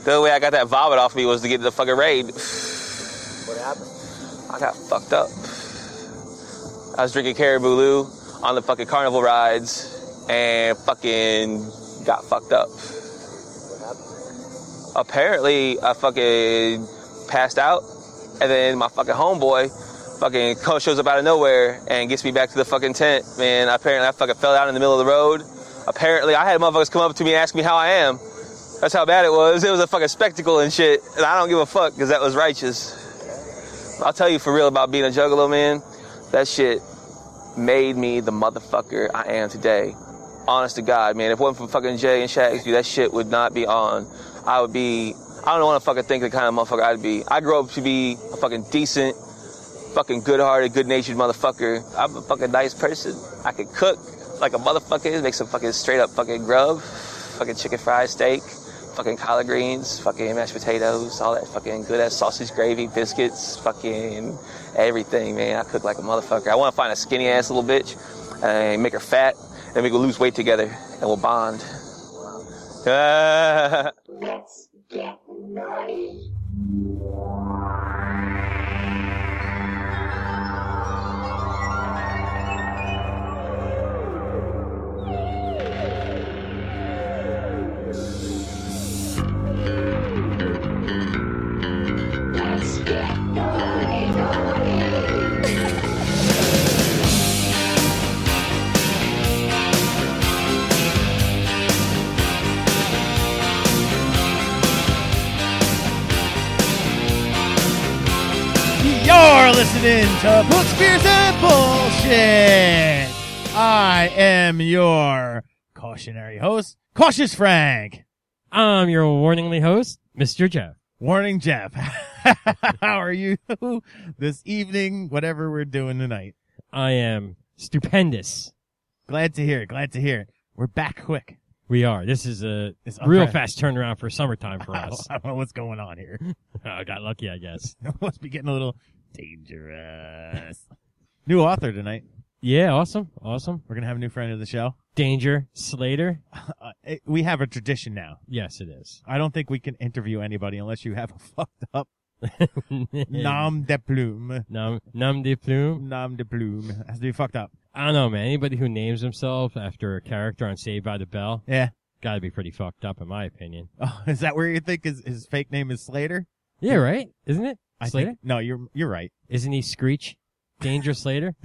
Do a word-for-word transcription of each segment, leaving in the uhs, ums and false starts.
The only way I got that vomit off me was to get to the fucking raid. What happened? I got fucked up. I was drinking Caribou Lou on the fucking carnival rides and fucking got fucked up. What happened? Apparently, I fucking passed out, and then my fucking homeboy fucking shows up out of nowhere and gets me back to the fucking tent. Man, apparently I fucking fell down in the middle of the road. Apparently, I had motherfuckers come up to me and ask me how I am. That's how bad it was. It was a fucking spectacle and shit, and I don't give a fuck because that was righteous. I'll tell you for real about being a juggalo, man. That shit made me the motherfucker I am today. Honest to God, man. If it wasn't for fucking Jay and Shaq, that shit would not be on. I would be, I don't want to fucking think the kind of motherfucker I'd be. I grew up to be a fucking decent, fucking good-hearted, good-natured motherfucker. I'm a fucking nice person. I can cook like a motherfucker, make some fucking straight-up fucking grub, fucking chicken fried steak, fucking collard greens, fucking mashed potatoes, all that fucking good-ass sausage gravy, biscuits, fucking everything, man. I cook like a motherfucker. I want to find a skinny-ass little bitch and make her fat, and we can lose weight together, and we'll bond. Let's get naughty. Let's get naughty, naughty. You're listening to Books, Beers, and Bullshit. I am your cautionary host, Cautious Frank. I'm your warningly host, Mister Jeff. Warning Jeff. How are you this evening, whatever we're doing tonight? I am stupendous. Glad to hear it. Glad to hear it. We're back quick. We are. This is a It's real unpre- fast turnaround for summertime for I us. don't know what's going on here. I got lucky, I guess. Must be getting a little dangerous. New author tonight. Yeah, awesome. Awesome. We're going to have a new friend of the show. Danger Slater. Uh, it, we have a tradition now. Yes, it is. I don't think we can interview anybody unless you have a fucked up nom de plume. Nom, nom de plume. Nom de plume. Has to be fucked up. I don't know, man. Anybody who names himself after a character on Saved by the Bell, Yeah. gotta be pretty fucked up, in my opinion. Oh, is that where you think his, his fake name is Slater? Yeah, right? Isn't it? I Slater? think, no, you're you're right. Isn't he Screech? Danger Slater?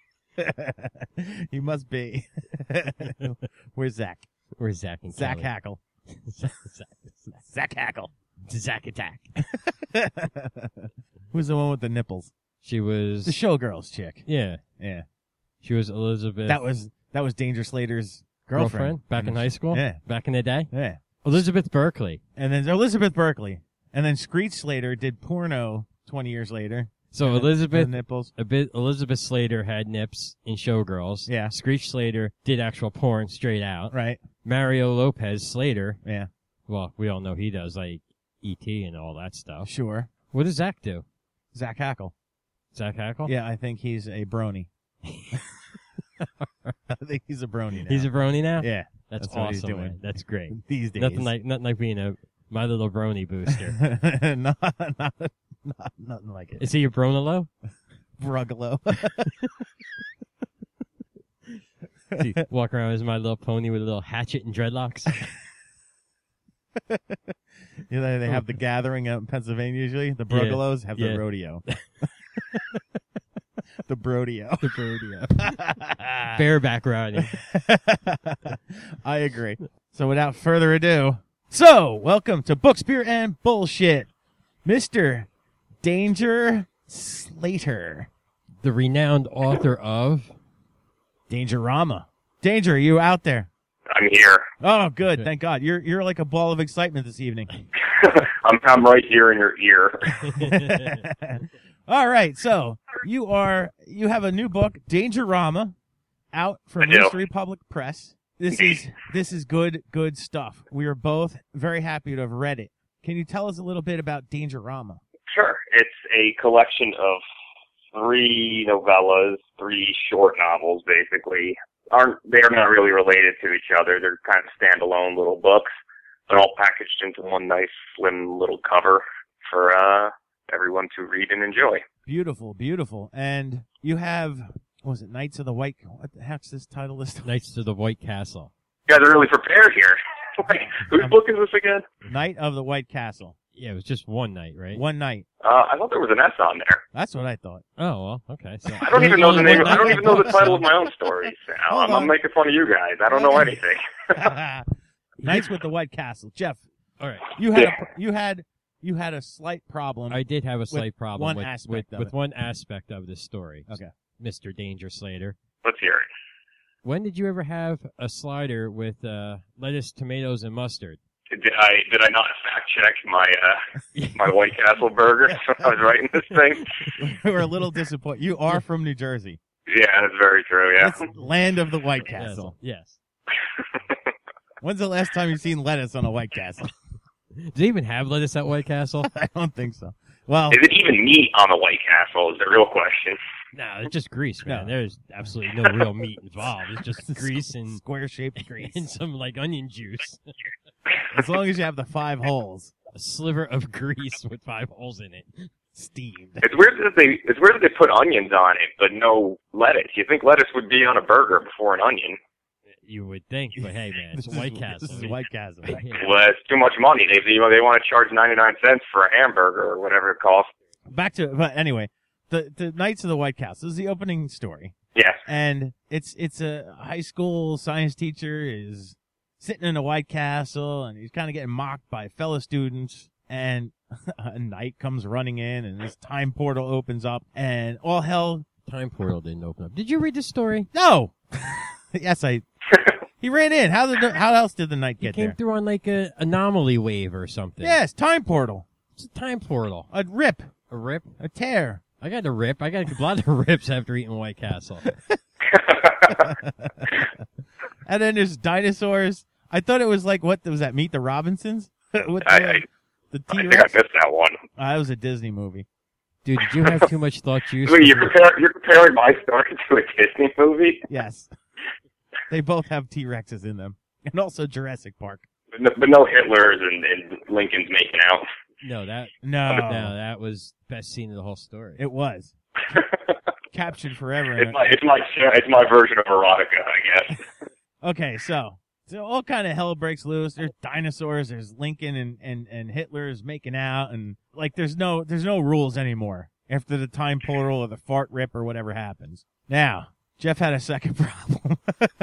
He must be. Where's Zach? Where's Zach and Zach Kelly? Hackle. Zach, Zach Hackle. Zach Attack. Who's the one with the nipples? She was... The Showgirls chick. Yeah. Yeah. She was Elizabeth... That was that was Danger Slater's girlfriend. girlfriend back in high school? Yeah. Back in the day? Yeah. Elizabeth Berkley. And then Elizabeth Berkley. And then Screech Slater did porno twenty years later. So And- Elizabeth and nipples. a bit, Elizabeth Slater had nips in Showgirls. Yeah. Screech Slater did actual porn straight out. Right. Mario Lopez Slater, Yeah. well, we all know he does like E T and all that stuff. Sure. What does Zach do? Zach Hackle. Zach Hackle? Yeah, I think he's a brony. I think he's a brony now. He's a brony now? Yeah. That's, that's what awesome, he's doing. man. That's great. These days. Nothing like nothing like being a My Little Brony booster. not, not, not, nothing like it. Is he a Bronalo? Brugalo. Does he walk around as My Little Pony with a little hatchet and dreadlocks? You know, they have the gathering out in Pennsylvania usually. The Brugalos have Yeah. the rodeo. The Brodeo. The Brodeo. Bareback riding. I agree. So without further ado, so welcome to Books, Beer, and Bullshit, Mister Danger Slater. The renowned author of... Dangerama. Danger, are you out there? I'm here. Oh, good. Thank God. You're you're like a ball of excitement this evening. I'm I'm right here in your ear. All right. So you are you have a new book, Dangerama, out from I do. Mystery Public Press. This is this is good good stuff. We are both very happy to have read it. Can you tell us a little bit about Dangerama? Sure. It's a collection of three novellas, three short novels, basically. Aren't they're not really related to each other. They're kind of standalone little books. They're all packaged into one nice, slim little cover for uh, everyone to read and enjoy. Beautiful, beautiful. And you have, what was it, Knights of the White, what the heck's this title list? Knights to the White Castle. You guys are really prepared here. Like, whose book is this again? Knight of the White Castle. Yeah, it was just one night, right? One night. Uh, I thought there was an S on there. That's what I thought. Oh, well, okay. So I don't even know the Only name. one I don't night? even know the title of my own stories. Hold I'm, I'm on. making fun of you guys. I don't know anything. Knights with the White Castle. Jeff, All right. you had Yeah. a, you had you had a slight problem. I did have a slight With problem one with, aspect with, of with it. one aspect of this story. Okay. Mister Danger Slater. Let's hear it. When did you ever have a slider with uh, lettuce, tomatoes, and mustard? Did I did I not fact check my uh, my White Castle burger when I was writing this thing? We were a little disappointed. You are from New Jersey. Yeah, that's very true. Yeah. It's land of the White Yes. Castle. Yes. When's the last time you've seen lettuce on a White Castle? Do they even have lettuce at White Castle? I don't think so. Well, Is it even meat on the White Castle? Is the real question. No, it's just grease, man. No. There's absolutely no real meat involved. It's just grease and, square-shaped grease. and some like onion juice. As long as you have the five holes A sliver of grease with five holes in it. steamed. It's weird that they it's weird that they put onions on it, but no lettuce. You think lettuce would be on a burger before an onion? You would think, but hey, man, it's This is- White Castle. This is White Castle. Yeah. Well, it's too much money. They you know they want to charge ninety nine cents for a hamburger or whatever it costs. Back to, but anyway, the the Knights of the White Castle. This is the opening story, Yes. and it's it's a high school science teacher is sitting in a White Castle, and he's kind of getting mocked by fellow students, and a knight comes running in, and this time portal opens up, and all hell. Time portal didn't open up. Did you read the story? No. Yes, I. He ran in. How did the, how else did the knight He get came there? through on like a anomaly wave or something. Yes, time portal. It's a time portal. A rip, A rip. a tear. I got a rip. I got a lot of rips after eating White Castle. And then there's dinosaurs. I thought it was like, what was that, Meet the Robinsons? With the, I, I, the I think I T-Rex? missed that one. Ah, that was a Disney movie. Dude, did you have too much thought juice? Wait, you're, compar- you're comparing my story to a Disney movie? Yes. They both have T-Rexes in them. And also Jurassic Park. But no, but no Hitlers and, and Lincoln's making out. No, that No. no, that was best scene of the whole story. It was. Captured forever. in It's a- my it's my it's my version of erotica, I guess. Okay, so so all kind of hell breaks loose. There's dinosaurs. There's Lincoln and, and, and Hitler is making out, and like there's no there's no rules anymore after the time portal or the fart rip or whatever happens. Now Jeff had a second problem.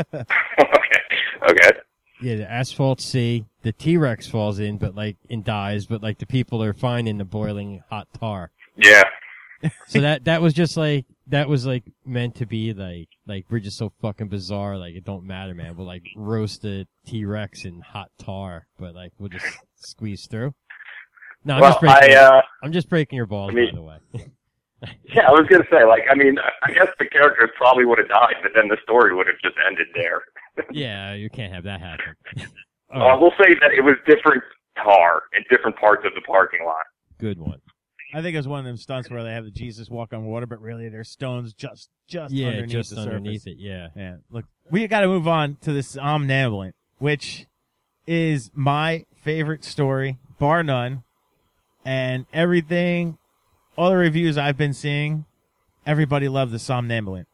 okay. Okay. Yeah, the asphalt sea, the T-Rex falls in, but like and dies, but like the people are fine in the boiling hot tar. Yeah. So that that was just like that was like meant to be like like we're just so fucking bizarre, like it don't matter, man. We'll like roast the T-Rex in hot tar, but like we'll just squeeze through. No, I'm Well, just breaking. I uh I'm just breaking your balls, I mean- by the way. yeah, I was gonna say, like, I mean, I guess the characters probably would have died, but then the story would have just ended there. Yeah, you can't have that happen. All Uh, right, we'll say that it was different tar in different parts of the parking lot. good one. I think it was one of them stunts where they have the Jesus walk on water, but really there's stones just just Yeah, underneath just the underneath surface. it. Yeah. Yeah, look, we got to move on to this Somnambulant, which is my favorite story, bar none. And everything, all the reviews I've been seeing, everybody loved the Somnambulant.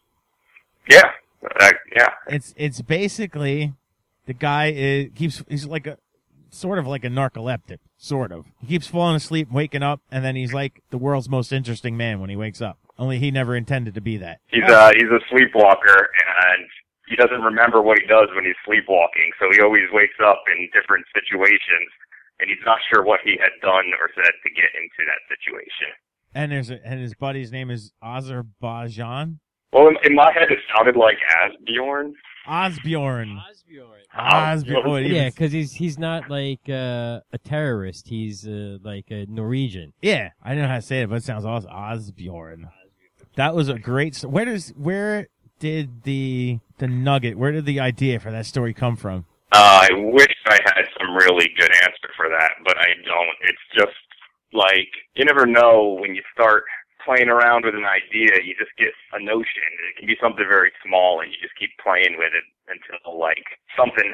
Yeah. Uh, yeah. It's it's basically the guy is, keeps he's like a sort of like a narcoleptic, sort of. He keeps falling asleep, waking up, and then he's like the world's most interesting man when he wakes up. Only he never intended to be that. He's uh he's a sleepwalker, and he doesn't remember what he does when he's sleepwalking, so he always wakes up in different situations, and he's not sure what he had done or said to get into that situation. And there's a, and his buddy's name is Azerbaijan. Well, in, in my head, it sounded like Asbjorn. Osbjorn. Osbjorn. Osbjorn. Oh, it Yeah, is- because he's he's not like uh, a terrorist. He's uh, like a Norwegian. yeah, I don't know how to say it, but it sounds awesome. Osbjorn. That was a great. St- where does where did the the nugget? Where did the idea for that story come from? Uh, I wish I had some really good answer for that, but I don't. It's just like, you never know when you start playing around with an idea, you just get a notion. It can be something very small, and you just keep playing with it until, like, something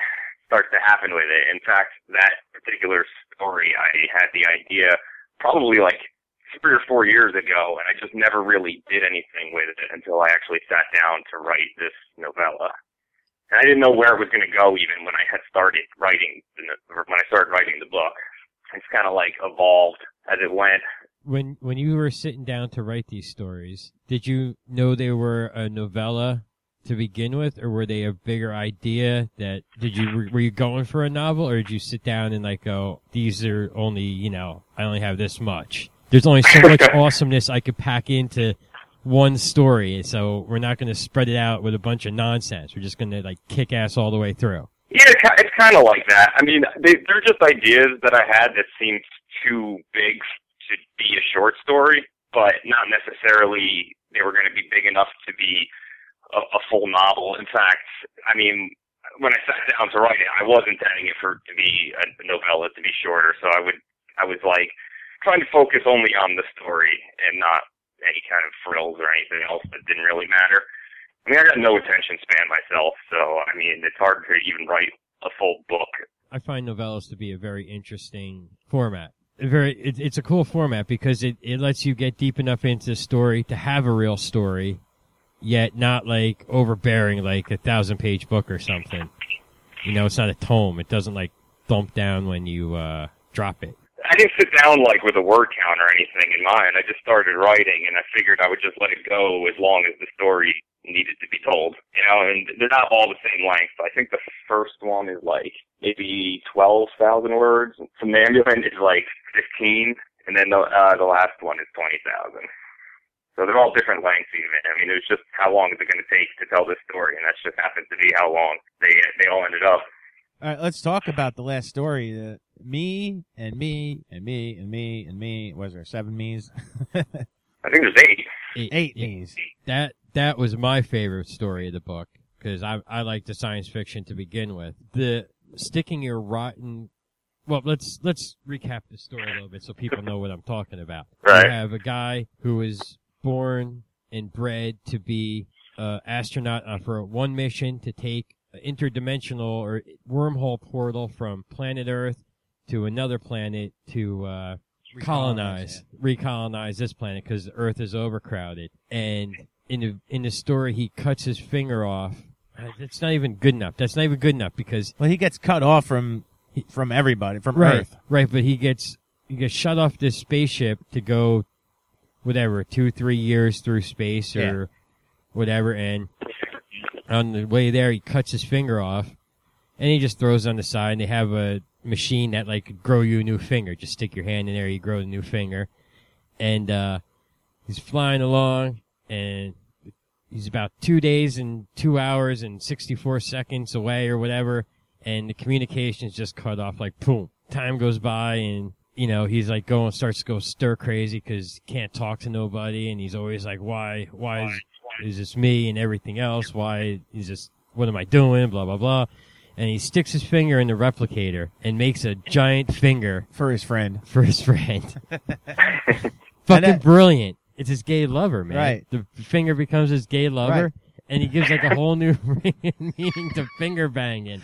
starts to happen with it. In fact, that particular story, I had the idea probably like three or four years ago, and I just never really did anything with it until I actually sat down to write this novella. And I didn't know where it was going to go even when I had started writing, or when I started writing the book. It's kind of like evolved as it went. When when you were sitting down to write these stories, did you know they were a novella to begin with, or were they a bigger idea? That did you were you going for a novel, or did you sit down and like go, these are only, you know, I only have this much. There's only so much awesomeness I could pack into one story, so we're not going to spread it out with a bunch of nonsense. We're just going to like kick ass all the way through. Yeah, it's kind of like that. I mean, they, they're just ideas that I had that seemed too big to be a short story, but not necessarily they were going to be big enough to be a, a full novel. In fact, I mean, when I sat down to write it, I was intending it for to be a novella, to be shorter. So I would, I was like trying to focus only on the story and not any kind of frills or anything else that didn't really matter. I mean, I got no attention span myself, so, I mean, it's hard to even write a full book. I find novellas to be a very interesting format. A very, it, it's a cool format because it, it lets you get deep enough into the story to have a real story, yet not, like, overbearing, like a thousand-page book or something. You know, it's not a tome. It doesn't, like, thump down when you uh drop it. I didn't sit down, like, with a word count or anything in mind. I just started writing, and I figured I would just let it go as long as the story needed to be told. You know, and they're not all the same length. I think the first one is, like, maybe twelve thousand words. Somnambulant is, like, fifteen, and then the, uh, the last one is twenty thousand. So they're all different lengths, even. I mean, it was just how long is it going to take to tell this story, and that just happens to be how long they they all ended up. All right, let's talk about the last story. Uh, me and me and me and me and me. Was there seven me's? I think there's eight. Eight, Eight yeah. me's. That that was my favorite story of the book because I I like the science fiction to begin with. The sticking your rotten. Well, let's let's recap the story a little bit so people know what I'm talking about. Right. You have a guy who was born and bred to be an astronaut uh, for one mission to take an interdimensional or wormhole portal from planet Earth to another planet to uh, colonize, recolonize this planet because Earth is overcrowded. And in the in the story, he cuts his finger off. Uh, That's not even good enough. That's not even good enough because Well, he gets cut off from from everybody, from right, Earth. right. But he gets he gets shut off this spaceship to go, whatever, two three years through space or Yeah. whatever. And on the way there, he cuts his finger off, and he just throws it on the side. And they have a machine that like could grow you a new finger. Just stick your hand in there, you grow a new finger. And uh he's flying along, and he's about two days and two hours and sixty-four seconds away or whatever, and the communication's just cut off. Like, boom, time goes by, and you know he's like going, starts to go stir crazy because he can't talk to nobody, and he's always like, why, why is, is this me and everything else? Why is this? What am I doing? Blah blah blah. And he sticks his finger in the replicator and makes a giant finger For his friend. for his friend. Fucking that- brilliant. It's his gay lover, man. Right. The finger becomes his gay lover, Right. and he gives like a whole new meaning to finger banging.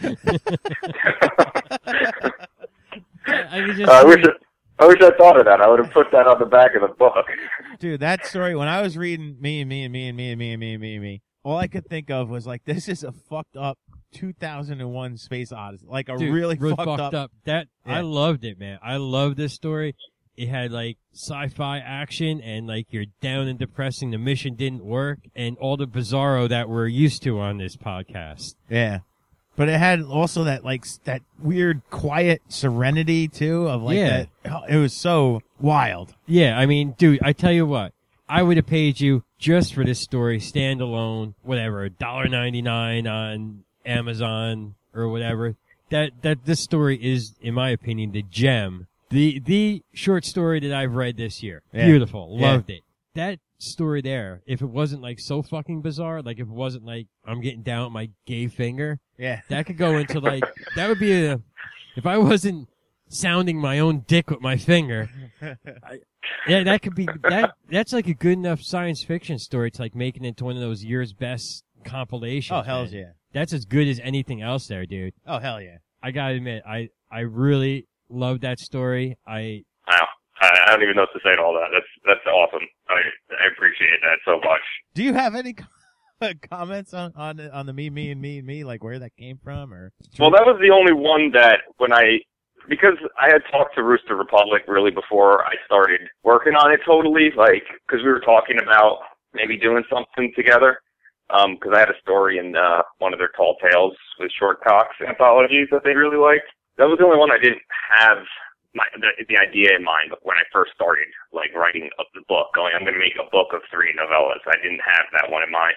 I could just Uh, I wish I, I wish I thought of that. I would have put that on the back of the book. Dude, that story, when I was reading me and me and me and me and me and me and me and me, all I could think of was like, this is a fucked up two thousand one Space Odyssey. Like a Dude, really real fucked, up. That Yeah. I loved it, man. I loved this story. It had like sci-fi action and like you're down and depressing. The mission didn't work and all the bizarro that we're used to on this podcast. Yeah. But it had also that like s- that weird quiet serenity too of like Yeah. that. oh, It was so wild. Yeah, I mean, dude, I tell you what, I would have paid you just for this story, standalone, whatever, one dollar ninety-nine on Amazon or whatever. That that this story is, in my opinion, the gem, the the short story that I've read this year. Yeah. Beautiful, Yeah. loved it. That story there, if it wasn't like so fucking bizarre, like if it wasn't like I'm getting down with my gay finger, Yeah. that could go into like that would be a if I wasn't sounding my own dick with my finger. I, yeah, that could be that. That's like a good enough science fiction story to like make it into one of those year's best compilations. Oh, hells man. yeah. That's as good as anything else there, dude. Oh, hell yeah. I gotta admit, I I really love that story. I Wow. I I don't even know what to say to all that. That's that's awesome. I I appreciate that so much. Do you have any comments on on the, on the me, me, and me, and me, like where that came from, or? Well, that was the only one that when I, because I had talked to Rooster Republic really before I started working on it totally, like, because we were talking about maybe doing something together, um, because I had a story in uh, one of their Tall Tales with Short Cocks anthologies that they really liked. That was the only one I didn't have my, the, the idea in mind when I first started, like, writing up the book, going, I'm going to make a book of three novellas. I didn't have that one in mind.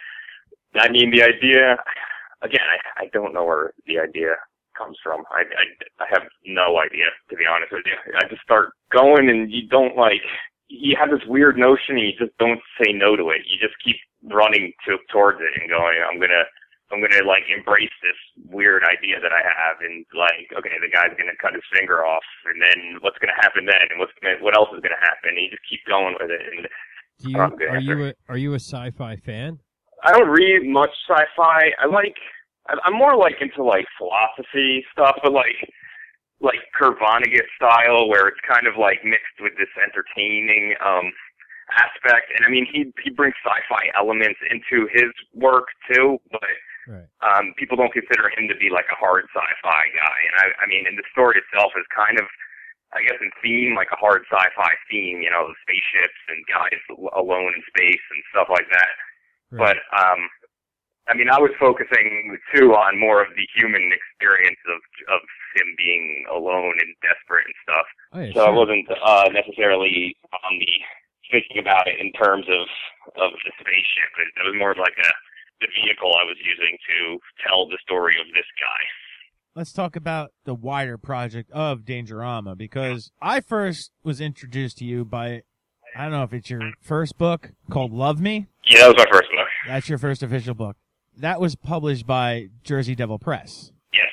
I mean, the idea, again, I, I don't know where the idea comes from. I, I, I have no idea, to be honest with you. I just start going and you don't like, you have this weird notion and you just don't say no to it. You just keep running to, towards it and going, I'm going to, I'm going to like embrace this weird idea that I have and like, okay, the guy's going to cut his finger off and then what's going to happen then and what's gonna, what else is going to happen? And you just keep going with it. And do you, are you a, are you a sci-fi fan? I don't read much sci-fi. I like, I'm more like into like philosophy stuff, but like, like Kurt Vonnegut style, where it's kind of like mixed with this entertaining um aspect. And I mean, he he brings sci-fi elements into his work too, but right. um people don't consider him to be like a hard sci-fi guy. And I, I mean, and the story itself is kind of, I guess, in theme, like a hard sci-fi theme. You know, the spaceships and guys alone in space and stuff like that. Right. But, um, I mean, I was focusing, too, on more of the human experience of of him being alone and desperate and stuff. Oh, yeah, so sure. I wasn't uh, necessarily on the thinking about it in terms of, of the spaceship. It, it was more like a the vehicle I was using to tell the story of this guy. Let's talk about the wider project of Dangerama, because I first was introduced to you by, I don't know if it's your first book, called Love Me. Yeah, that was my first book. That's your first official book. That was published by Jersey Devil Press. Yes.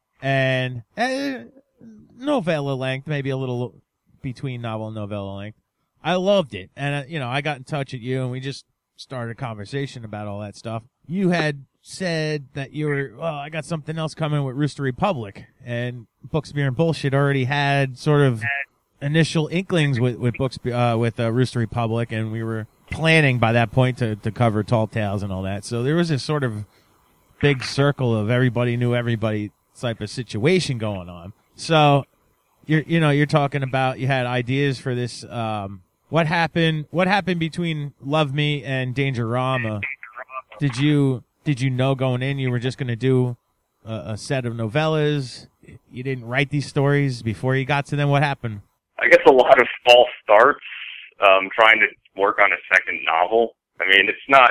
And uh, novella length, maybe a little between novel and novella length. I loved it. And, uh, you know, I got in touch with you and we just started a conversation about all that stuff. You had said that you were, well, I got something else coming with Rooster Republic. And Books, Beer, and Bullshit already had sort of initial inklings with, with Books, uh, with uh, Rooster Republic. And we were planning by that point to, to cover Tall Tales and all that. So there was this sort of big circle of everybody knew everybody type of situation going on. So you're, you know, you're talking about, you had ideas for this, um, what happened, what happened between Love Me and Dangerama? Did you, did you know going in you were just going to do a, a set of novellas? You didn't write these stories before you got to them? What happened? I guess a lot of false starts, um, trying to work on a second novel. I mean, it's not,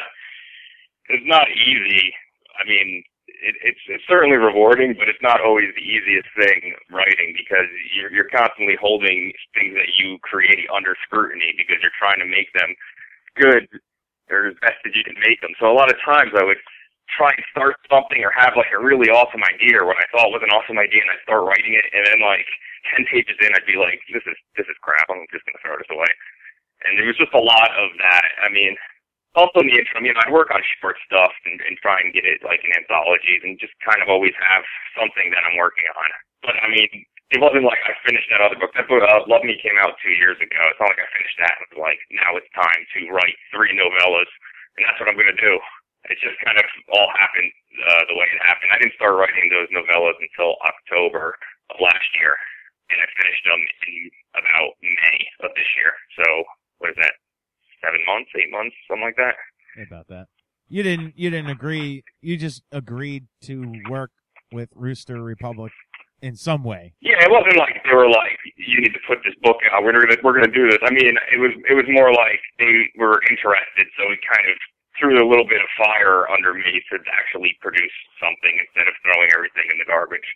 it's not easy. I mean, it, it's, it's certainly rewarding, but it's not always the easiest thing writing because you're, you're constantly holding things that you create under scrutiny because you're trying to make them good or as best as you can make them. So a lot of times I would try and start something or have like a really awesome idea or what I thought was an awesome idea and I'd start writing it and then like ten pages in I'd be like, this is, this is crap. I'm just going to throw this away. And there was just a lot of that. I mean, also in the interim, you know, I'd work on short stuff and, and try and get it like in anthologies and just kind of always have something that I'm working on. But I mean, it wasn't like I finished that other book. That book, uh, Love Me, came out two years ago. It's not like I finished that and was like, now it's time to write three novellas, and that's what I'm going to do. It just kind of all happened uh, the way it happened. I didn't start writing those novellas until October of last year, and I finished them in about May of this year. So what is that? Seven months, eight months, something like that. About that. You didn't. You didn't agree. You just agreed to work with Rooster Republic in some way. Yeah, it wasn't like they were like, you need to put this book out. We're gonna we're gonna do this. I mean, it was it was more like they were interested, so we kind of threw a little bit of fire under me to actually produce something instead of throwing everything in the garbage.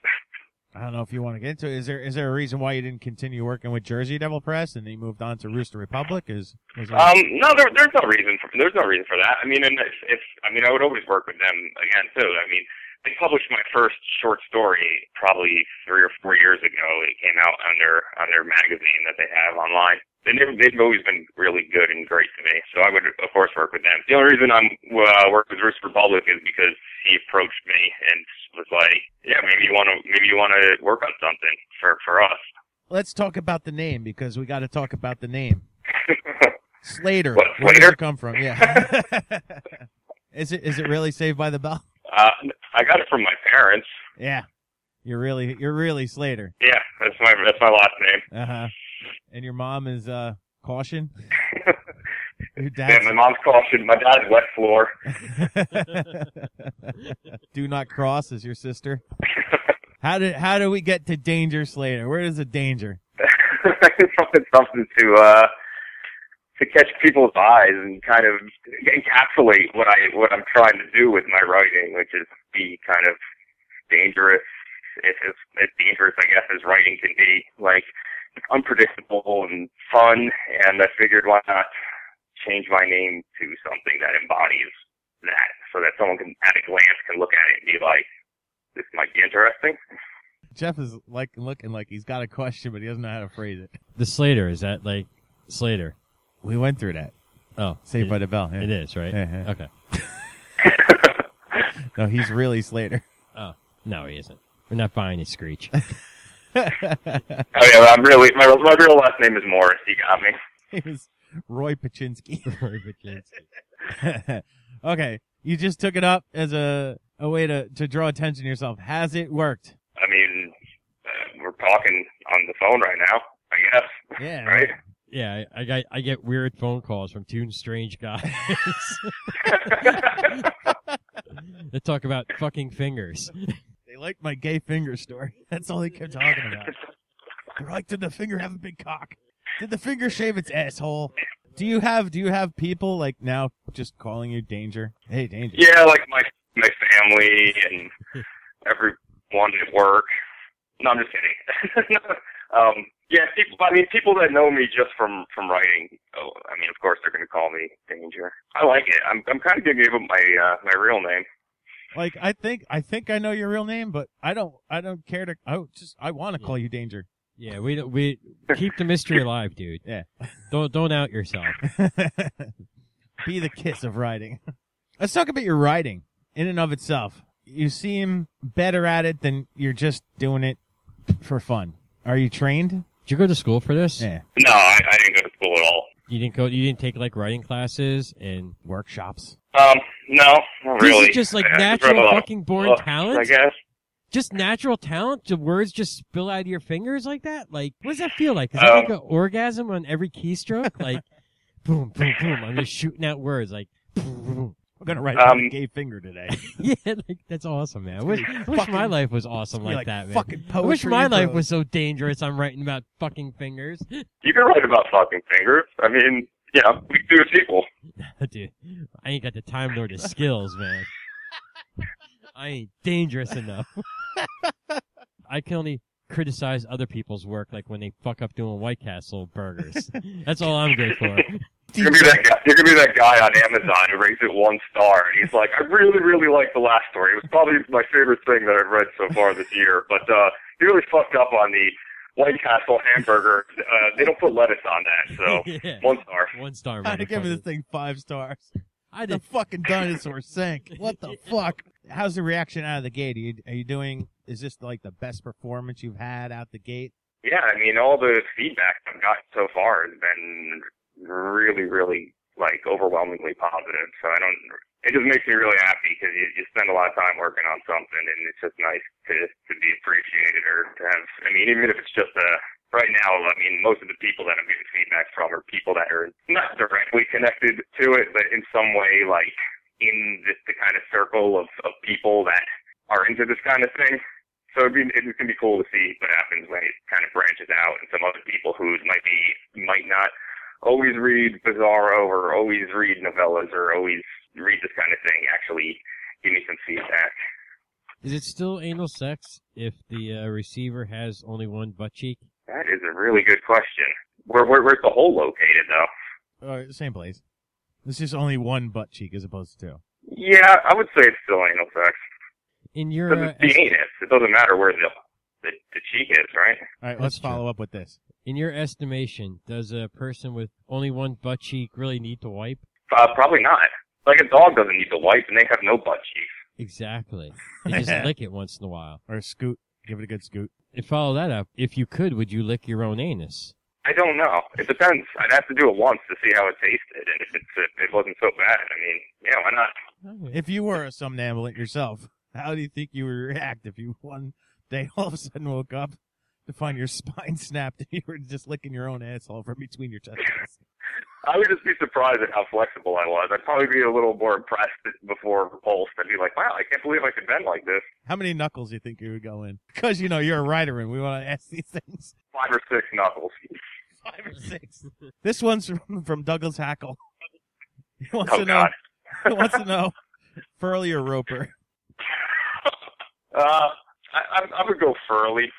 I don't know if you want to get into it. Is there is there a reason why you didn't continue working with Jersey Devil Press and then you moved on to Rooster Republic? Is, is there... Um, no, there, there's no reason for there's no reason for that. I mean, and if, if I mean, I would always work with them again too. I mean, they published my first short story probably three or four years ago. It came out on their on their magazine that they have online. And they've, they've always been really good and great to me. So I would, of course, work with them. The only reason I'm uh, work with Rooster Republic is because he approached me and was like, "Yeah, maybe you want to maybe you want to work on something for for us." Let's talk about the name because we got to talk about the name. Slater. What, Where does Slater? it come from? Yeah. is it is it really Saved by the Bell? Uh, I got it from my parents. Yeah. You're really you're really Slater. Yeah, that's my that's my last name. Uh huh. And your mom is uh Caution. Your Yeah, dad's my mom's Caution. My dad's Wet Floor. Do Not Cross is your sister. How did how do we get to Danger Slater? Where is the danger? something something to uh to catch people's eyes and kind of encapsulate what I what I'm trying to do with my writing, which is be kind of dangerous, if as, as dangerous I guess as writing can be, like unpredictable and fun. And I figured why not change my name to something that embodies that, so that someone can at a glance can look at it and be like, this might be interesting. Jeff is like looking like he's got a question, but he doesn't know how to phrase it. The Slater, is that like Slater? We went through that. Oh, Saved it, by the Bell. Yeah. It is, right? Yeah, yeah. Okay. No, he's really Slater. Oh, no, he isn't. We're not buying his Screech. Oh yeah, I'm really my my real last name is Morris. You got me. He was Roy Paczynski. Roy Paczynski. Okay, you just took it up as a a way to to draw attention to yourself. Has it worked? I mean, uh, we're talking on the phone right now, I guess. Yeah. Right? Yeah, I, I got I get weird phone calls from two strange guys. They talk about fucking fingers. They liked my gay finger story. That's all they kept talking about. They're like, did the finger have a big cock? Did the finger shave its asshole? Do you have do you have people like now just calling you Danger? Hey, Danger. Yeah, like my my family and everyone at work. No, I'm just kidding. um, yeah, people. I mean, people that know me just from from writing. Oh, I mean, of course they're going to call me Danger. I like it. I'm I'm kind of going to give them my uh, my real name. Like I think I think I know your real name, but I don't I don't care to. I just I want to call you Danger. Yeah, we don't- we keep the mystery alive, dude. Yeah. Don't don't out yourself. Be the kiss of writing. Let's talk about your writing in and of itself. You seem better at it than you're just doing it for fun. Are you trained? Did you go to school for this? Yeah. No, I, I didn't go to school at all. You didn't go. You didn't take like writing classes and. Workshops. Um, no, not This really. is just like I- I natural read a lot of fucking born books, talent? I guess. Just natural talent? The words just spill out of your fingers like that? Like, what does that feel like? Is that Um, like an orgasm on every keystroke? Like, boom, boom, boom. I'm just shooting out words like, boom, boom. I'm gonna write Um, a gay finger today. Yeah, like, that's awesome, man. I wish, I wish fucking- my life was awesome Be like, that, man. Fucking I wish poetry my and life prose. was so dangerous. I'm writing about fucking fingers. You can write about fucking fingers. I mean, you know, we can do a sequel. Dude, I ain't got the time nor the skills, man. I ain't dangerous enough. I can only criticize other people's work, like when they fuck up doing White Castle burgers. That's all I'm good for. You're gonna be that guy. You're gonna be that guy on Amazon who rates it one star, and he's like, "I really, really like the last story. It was probably my favorite thing that I've read so far this year." But uh, he really fucked up on the White Castle hamburger. Uh, they don't put lettuce on that, so Yeah. one star. One star. I had to give this motherfucker. thing five stars. I The did. fucking dinosaur sank. What the fuck? How's the reaction out of the gate? Are you, are you doing? Is this like the best performance you've had out the gate? Yeah, I mean, all the feedback I've gotten so far has been really, really like overwhelmingly positive. So I don't. It just makes me really happy because you, you spend a lot of time working on something, and it's just nice to to be appreciated or to have. I mean, even if it's just a. Right now, I mean, most of the people that I'm getting feedback from are people that are not directly connected to it, but in some way, like, in this, the kind of circle of, of people that are into this kind of thing. So it'd be, it's going to be cool to see what happens when it kind of branches out and some other people who might be, might not always read Bizarro or always read novellas or always read this kind of thing actually give me some feedback. Is it still anal sex if the uh, receiver has only one butt cheek? That is a really good question. Where, where where's the hole located, though? Uh, same place. It's just only one butt cheek as opposed to two. Yeah, I would say it's still anal sex. In your Because uh, it's the est- anus. It doesn't matter where the, the the cheek is, right? All right, That's let's true. follow up with this. in your estimation, does a person with only one butt cheek really need to wipe? Uh, probably not. Like a dog doesn't need to wipe, and they have no butt cheeks. Exactly. You just lick it once in a while. Or scoot. Give it a good scoot. And follow that up. If you could, would you lick your own anus? I don't know. It depends. I'd have to do it once to see how it tasted, and if it's if it wasn't so bad, I mean, yeah, why not? If you were a somnambulate yourself, how do you think you would react if you one day all of a sudden woke up to find your spine snapped and you were just licking your own asshole from between your testicles? I would just be surprised at how flexible I was. I'd probably be a little more impressed before repulsed. I'd be like, wow, I can't believe I could bend like this. How many knuckles do you think you would go in? Because, you know, you're a writer and we want to ask these things. Five or six knuckles. Five or six. This one's from, from Douglas Hackle. He wants Oh, to know. God. He wants to know, Furley or Roper? Uh, I, I, I would go Furley.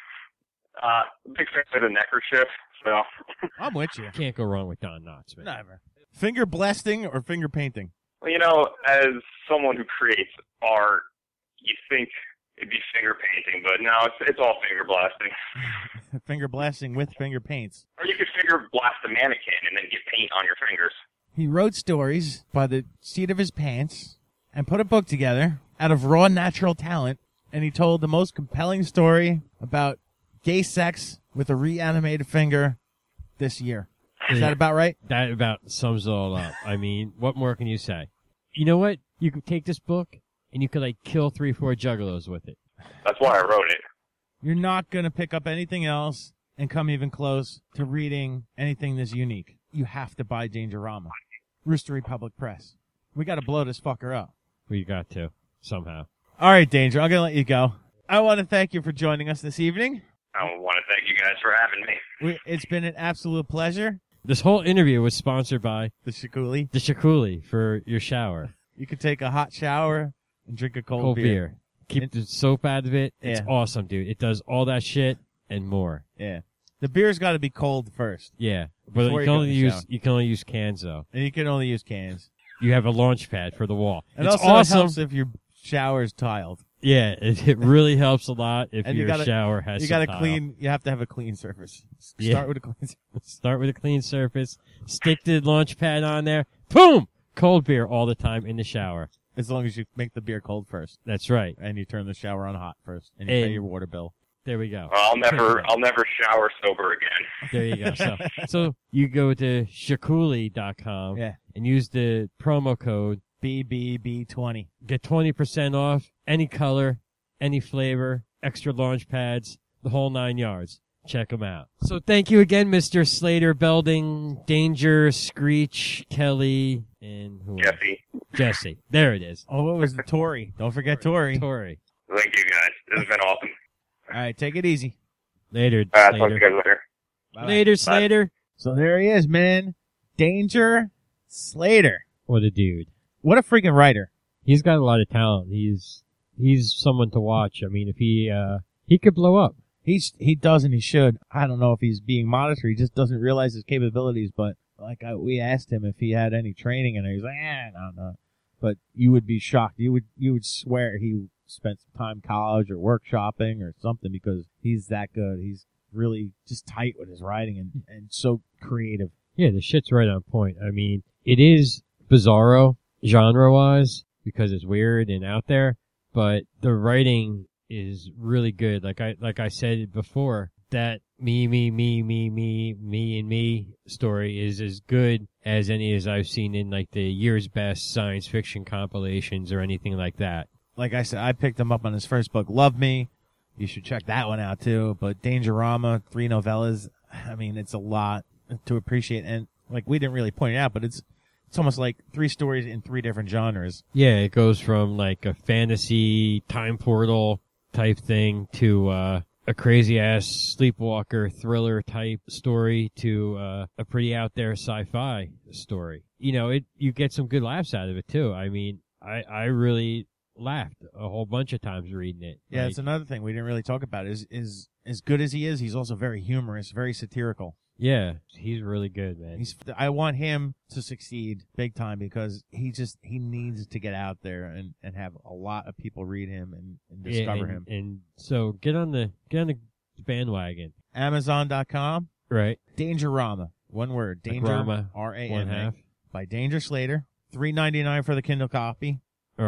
Uh, big fan of the neckerchief, so. I'm with you. Can't go wrong with Don Knotts, man. Never. Finger blasting or finger painting? Well, you know, as someone who creates art, you think it'd be finger painting, but no, it's it's all finger blasting. Finger blasting with finger paints. Or you could finger blast a mannequin and then get paint on your fingers. He wrote stories by the seat of his pants and put a book together out of raw natural talent, and he told the most compelling story about gay sex with a reanimated finger this year. Is that about right? That about sums it all up. I mean, what more can you say? You know what? You could take this book and you could like kill three, four juggalos with it. That's why I wrote it. You're not going to pick up anything else and come even close to reading anything this unique. You have to buy Dangerama. Rooster Republic Press. We got to blow this fucker up. We got to, somehow. All right, Danger, I'm going to let you go. I want to thank you for joining us this evening. I want to thank you guys for having me. We, it's been an absolute pleasure. This whole interview was sponsored by The Shikuli. the Shikuli for your shower. You could take a hot shower and drink a cold, Cold beer. Keep It- the soap out of it. It's Yeah. awesome, dude. It does all that shit and more. Yeah. The beer's got to be cold first. Yeah. But Before you you can go only in the use shower. you can only use cans though. And you can only use cans. You have a launch pad for the wall. And it's also awesome. it helps if your shower's tiled. Yeah, it, it really helps a lot if And you your gotta- shower has You some got to tile. clean, you have to have a clean surface. Yeah. Start with a clean surface. Start with a clean surface. Stick the launch pad on there. Boom! Cold beer all the time in the shower. As long as you make the beer cold first. That's right. And you turn the shower on hot first. And you And- pay your water bill. There we go. Well, I'll never, I'll never shower sober again. There you go. So, so you go to shikuli dot com Yeah. and use the promo code. B B B twenty. Get twenty percent off any color, any flavor, extra launch pads, the whole nine yards. Check them out. So thank you again, Mister Slater, Belding, Danger, Screech, Kelly, and who else? Jesse, Jesse. There it is. Oh, what was the Tory? Don't forget Tory. Tori. thank you guys. This has been awesome. All right, take it easy. Later, All right, talk to you Slater. guys later. Bye-bye. Later, Slater. So there he is, man. Danger Slater. What a dude. What a freaking writer. He's got a lot of talent. He's he's someone to watch. I mean, if he uh he could blow up. He's he does and he should. I don't know if he's being modest or he just doesn't realize his capabilities. But like I, we asked him if he had any training, and he's like, eh, no, no. But you would be shocked. You would you would swear he spent some time in college or workshopping or something because he's that good. He's really just tight with his writing and and so creative. Yeah, the shit's right on point. I mean, it is bizarro genre-wise because it's weird and out there, but the writing is really good. Like I like I said before, that me, me, me, me, me, me, and me story is as good as any as I've seen in like the year's best science fiction compilations or anything like that. Like I said, I picked him up on his first book, Love Me. You should check that one out too. But Dangerama, three novellas. I mean, it's a lot to appreciate. And like we didn't really point it out, but it's it's almost like three stories in three different genres. Yeah, it goes from like a fantasy time portal type thing to uh, a crazy ass sleepwalker thriller type story to uh, a pretty out there sci-fi story. You know, it you get some good laughs out of it too. I mean, I I really laughed a whole bunch of times reading it. Yeah, Like, it's another thing we didn't really talk about. Is is as good as he is, he's also very humorous, very satirical. yeah, he's really good, man. He's I want him to succeed big time because he just he needs to get out there and, and have a lot of people read him and, and Yeah, discover and, him. And so get on the get on the bandwagon, Amazon dot com, right? Dangerama, one word, Like Danger Rama, R A One M A half. by Danger Slater, three ninety nine for the Kindle copy. All right.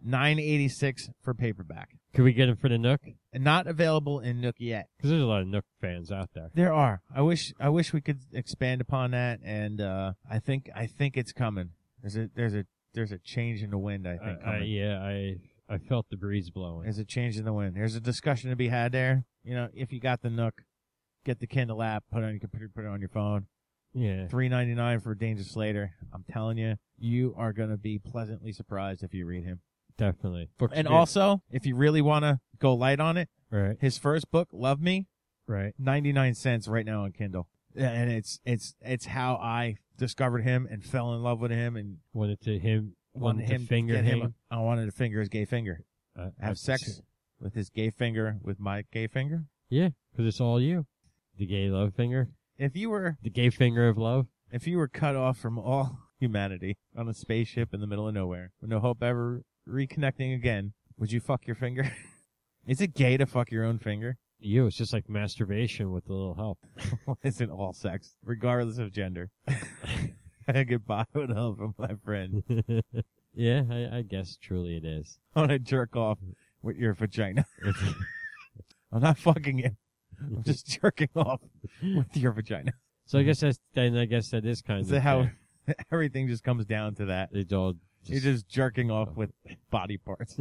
nine eighty-six for paperback. Could we get him for the Nook? And not available in Nook yet. Because there's a lot of Nook fans out there. There are. I wish I wish we could expand upon that, and uh, I think I think it's coming. There's a there's a there's a change in the wind. I think. I, I, coming. yeah, I I felt the breeze blowing. There's a change in the wind. There's a discussion to be had there. You know, if you got the Nook, get the Kindle app, put it on your computer, put it on your phone. Yeah. three ninety-nine for Danger Slater. I'm telling you, you are gonna be pleasantly surprised if you read him. Definitely. Books And good. also, if you really want to go light on it, Right. his first book, Love Me, Right. ninety-nine cents right now on Kindle. And it's it's it's how I discovered him and fell in love with him and Wanted to him. wanted Wanted him to finger get him. him. I wanted to finger his gay finger. Uh, Have uh, sex with his gay finger with my gay finger. Yeah, because it's all you. The gay love finger. If you were The gay finger of love. if you were cut off from all humanity on a spaceship in the middle of nowhere with no hope ever reconnecting again, would you fuck your finger? Is it gay to fuck your own finger? You, it's just like masturbation with a little help. Isn't all sex, regardless of gender? I get by with help from my friend. Yeah, I, I guess truly it is. I want to jerk off with your vagina. I'm not fucking it. I'm just jerking off with your vagina. So I guess that's then I guess that is kind Is of that how fair. everything just comes down to that? It's all You're just jerking off with body parts.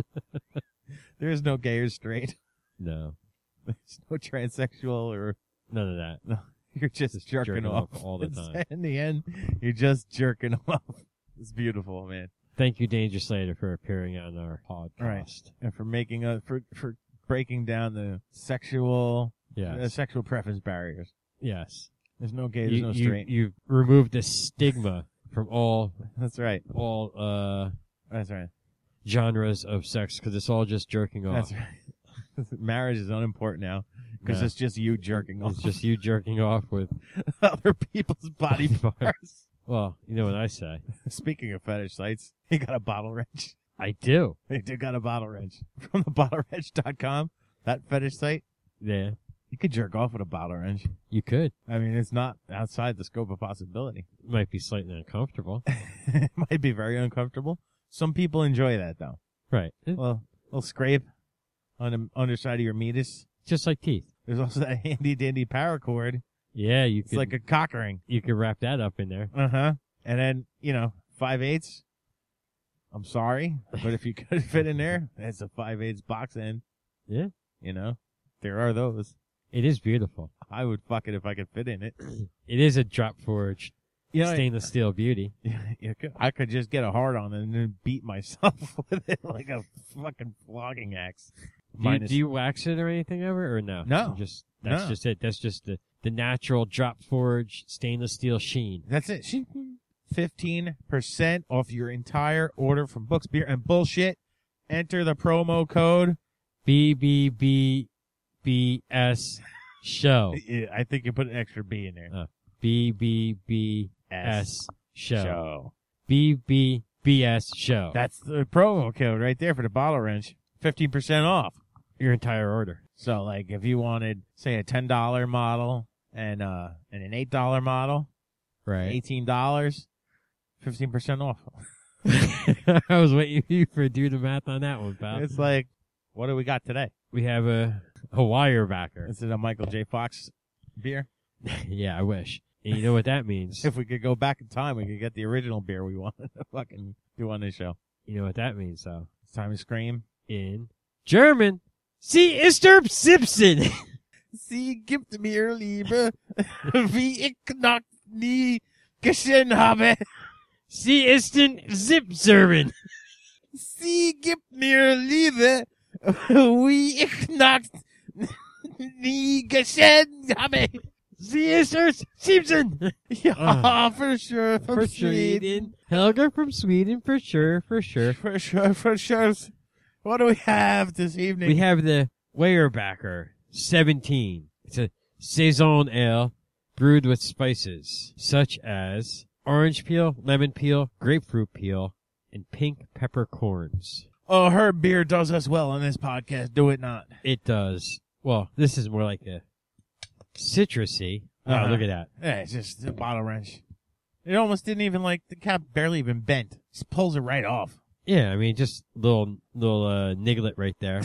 There is no gay or straight. no, There's no transsexual or none of that. no. You're just, Just jerking, jerking off off all the It's- time. In the end, you're just jerking off. It's beautiful, man. Thank you, Danger Slater, for appearing on our podcast. Right. And for making a for for breaking down the sexual Yes. uh, sexual preference barriers. Yes. There's no gay. There's You, no you, straight. you've removed the stigma from all That's right. all uh That's right. genres of sex because it's all just jerking off. That's right. Marriage is unimportant now because Yeah. it's just you jerking off It's just you jerking off with. other people's body parts. Well, you know what I say. Speaking of fetish sites, you got a bottle wrench. I do. They do got a bottle wrench from the bottle wrench dot com. That fetish site, Yeah, you could jerk off with a bottle wrench. you could. I mean, it's not outside the scope of possibility. It might be slightly uncomfortable. It might be very uncomfortable. Some people enjoy that though. Right. It- Well, a little scrape on the underside of your meatus. just like teeth. There's also that handy dandy paracord. Yeah, you It's could. like a cock ring. you could wrap that up in there. Uh huh. And then, you know, five eighths. I'm sorry, but if you could fit in there, it's a five eighths box end. Yeah. You know, there are those. It is beautiful. I would fuck it if I could fit in it. It is a drop forged You know, stainless steel beauty. you could, I could just get a hard on and then beat myself with it like a fucking flogging axe. Do you, Minus- do you wax it or anything ever, or no? No. You Just that's No. just it. That's just the the natural drop forged stainless steel sheen. That's it. She fifteen percent off your entire order from Books, Beer, and Bullshit. Enter the promo code. B B B B S show. Yeah, I think you put an extra B in there. Uh, B B B S show. Show. B B B S show. That's the promo code right there for the bottle wrench. fifteen percent off. Your entire order. So, like, if you wanted, say, a ten dollar model and uh and an eight dollar model, Right. eighteen dollars, fifteen percent off. I was waiting for you to do the math on that one, pal. It's like, what do we got today? We have a a wire backer. Is it a Michael J. Fox beer? Yeah, I wish. And you know what that means? If we could go back in time, we could get the original beer we wanted to fucking do on this show. You know what that means, though. It's time to scream. In German, Sie ist der Simpson. Sie gibt mir Liebe, wie ich noch nie gesehen habe. Sie ist ein Zipserman. Sie gibt mir Liebe, wie ich noch nie gesehen habe. Sie ist der Simpson. Ja, Ah. for sure, from For Sweden. Sweden. Helga from Sweden, for sure, for sure. For sure, for sure. What do we have this evening? We have the Weyerbacher seventeen. It's a Saison ale brewed with spices such as orange peel, lemon peel, grapefruit peel, and pink peppercorns. Oh, her beer does us well on this podcast. Do it not. It does. Well, this is more like a citrusy. Oh, Uh-huh. look at that. Yeah, it's just a bottle wrench. It almost didn't even like, the cap barely even bent. Just pulls it right off. Yeah, I mean, just little little uh, niglet right there.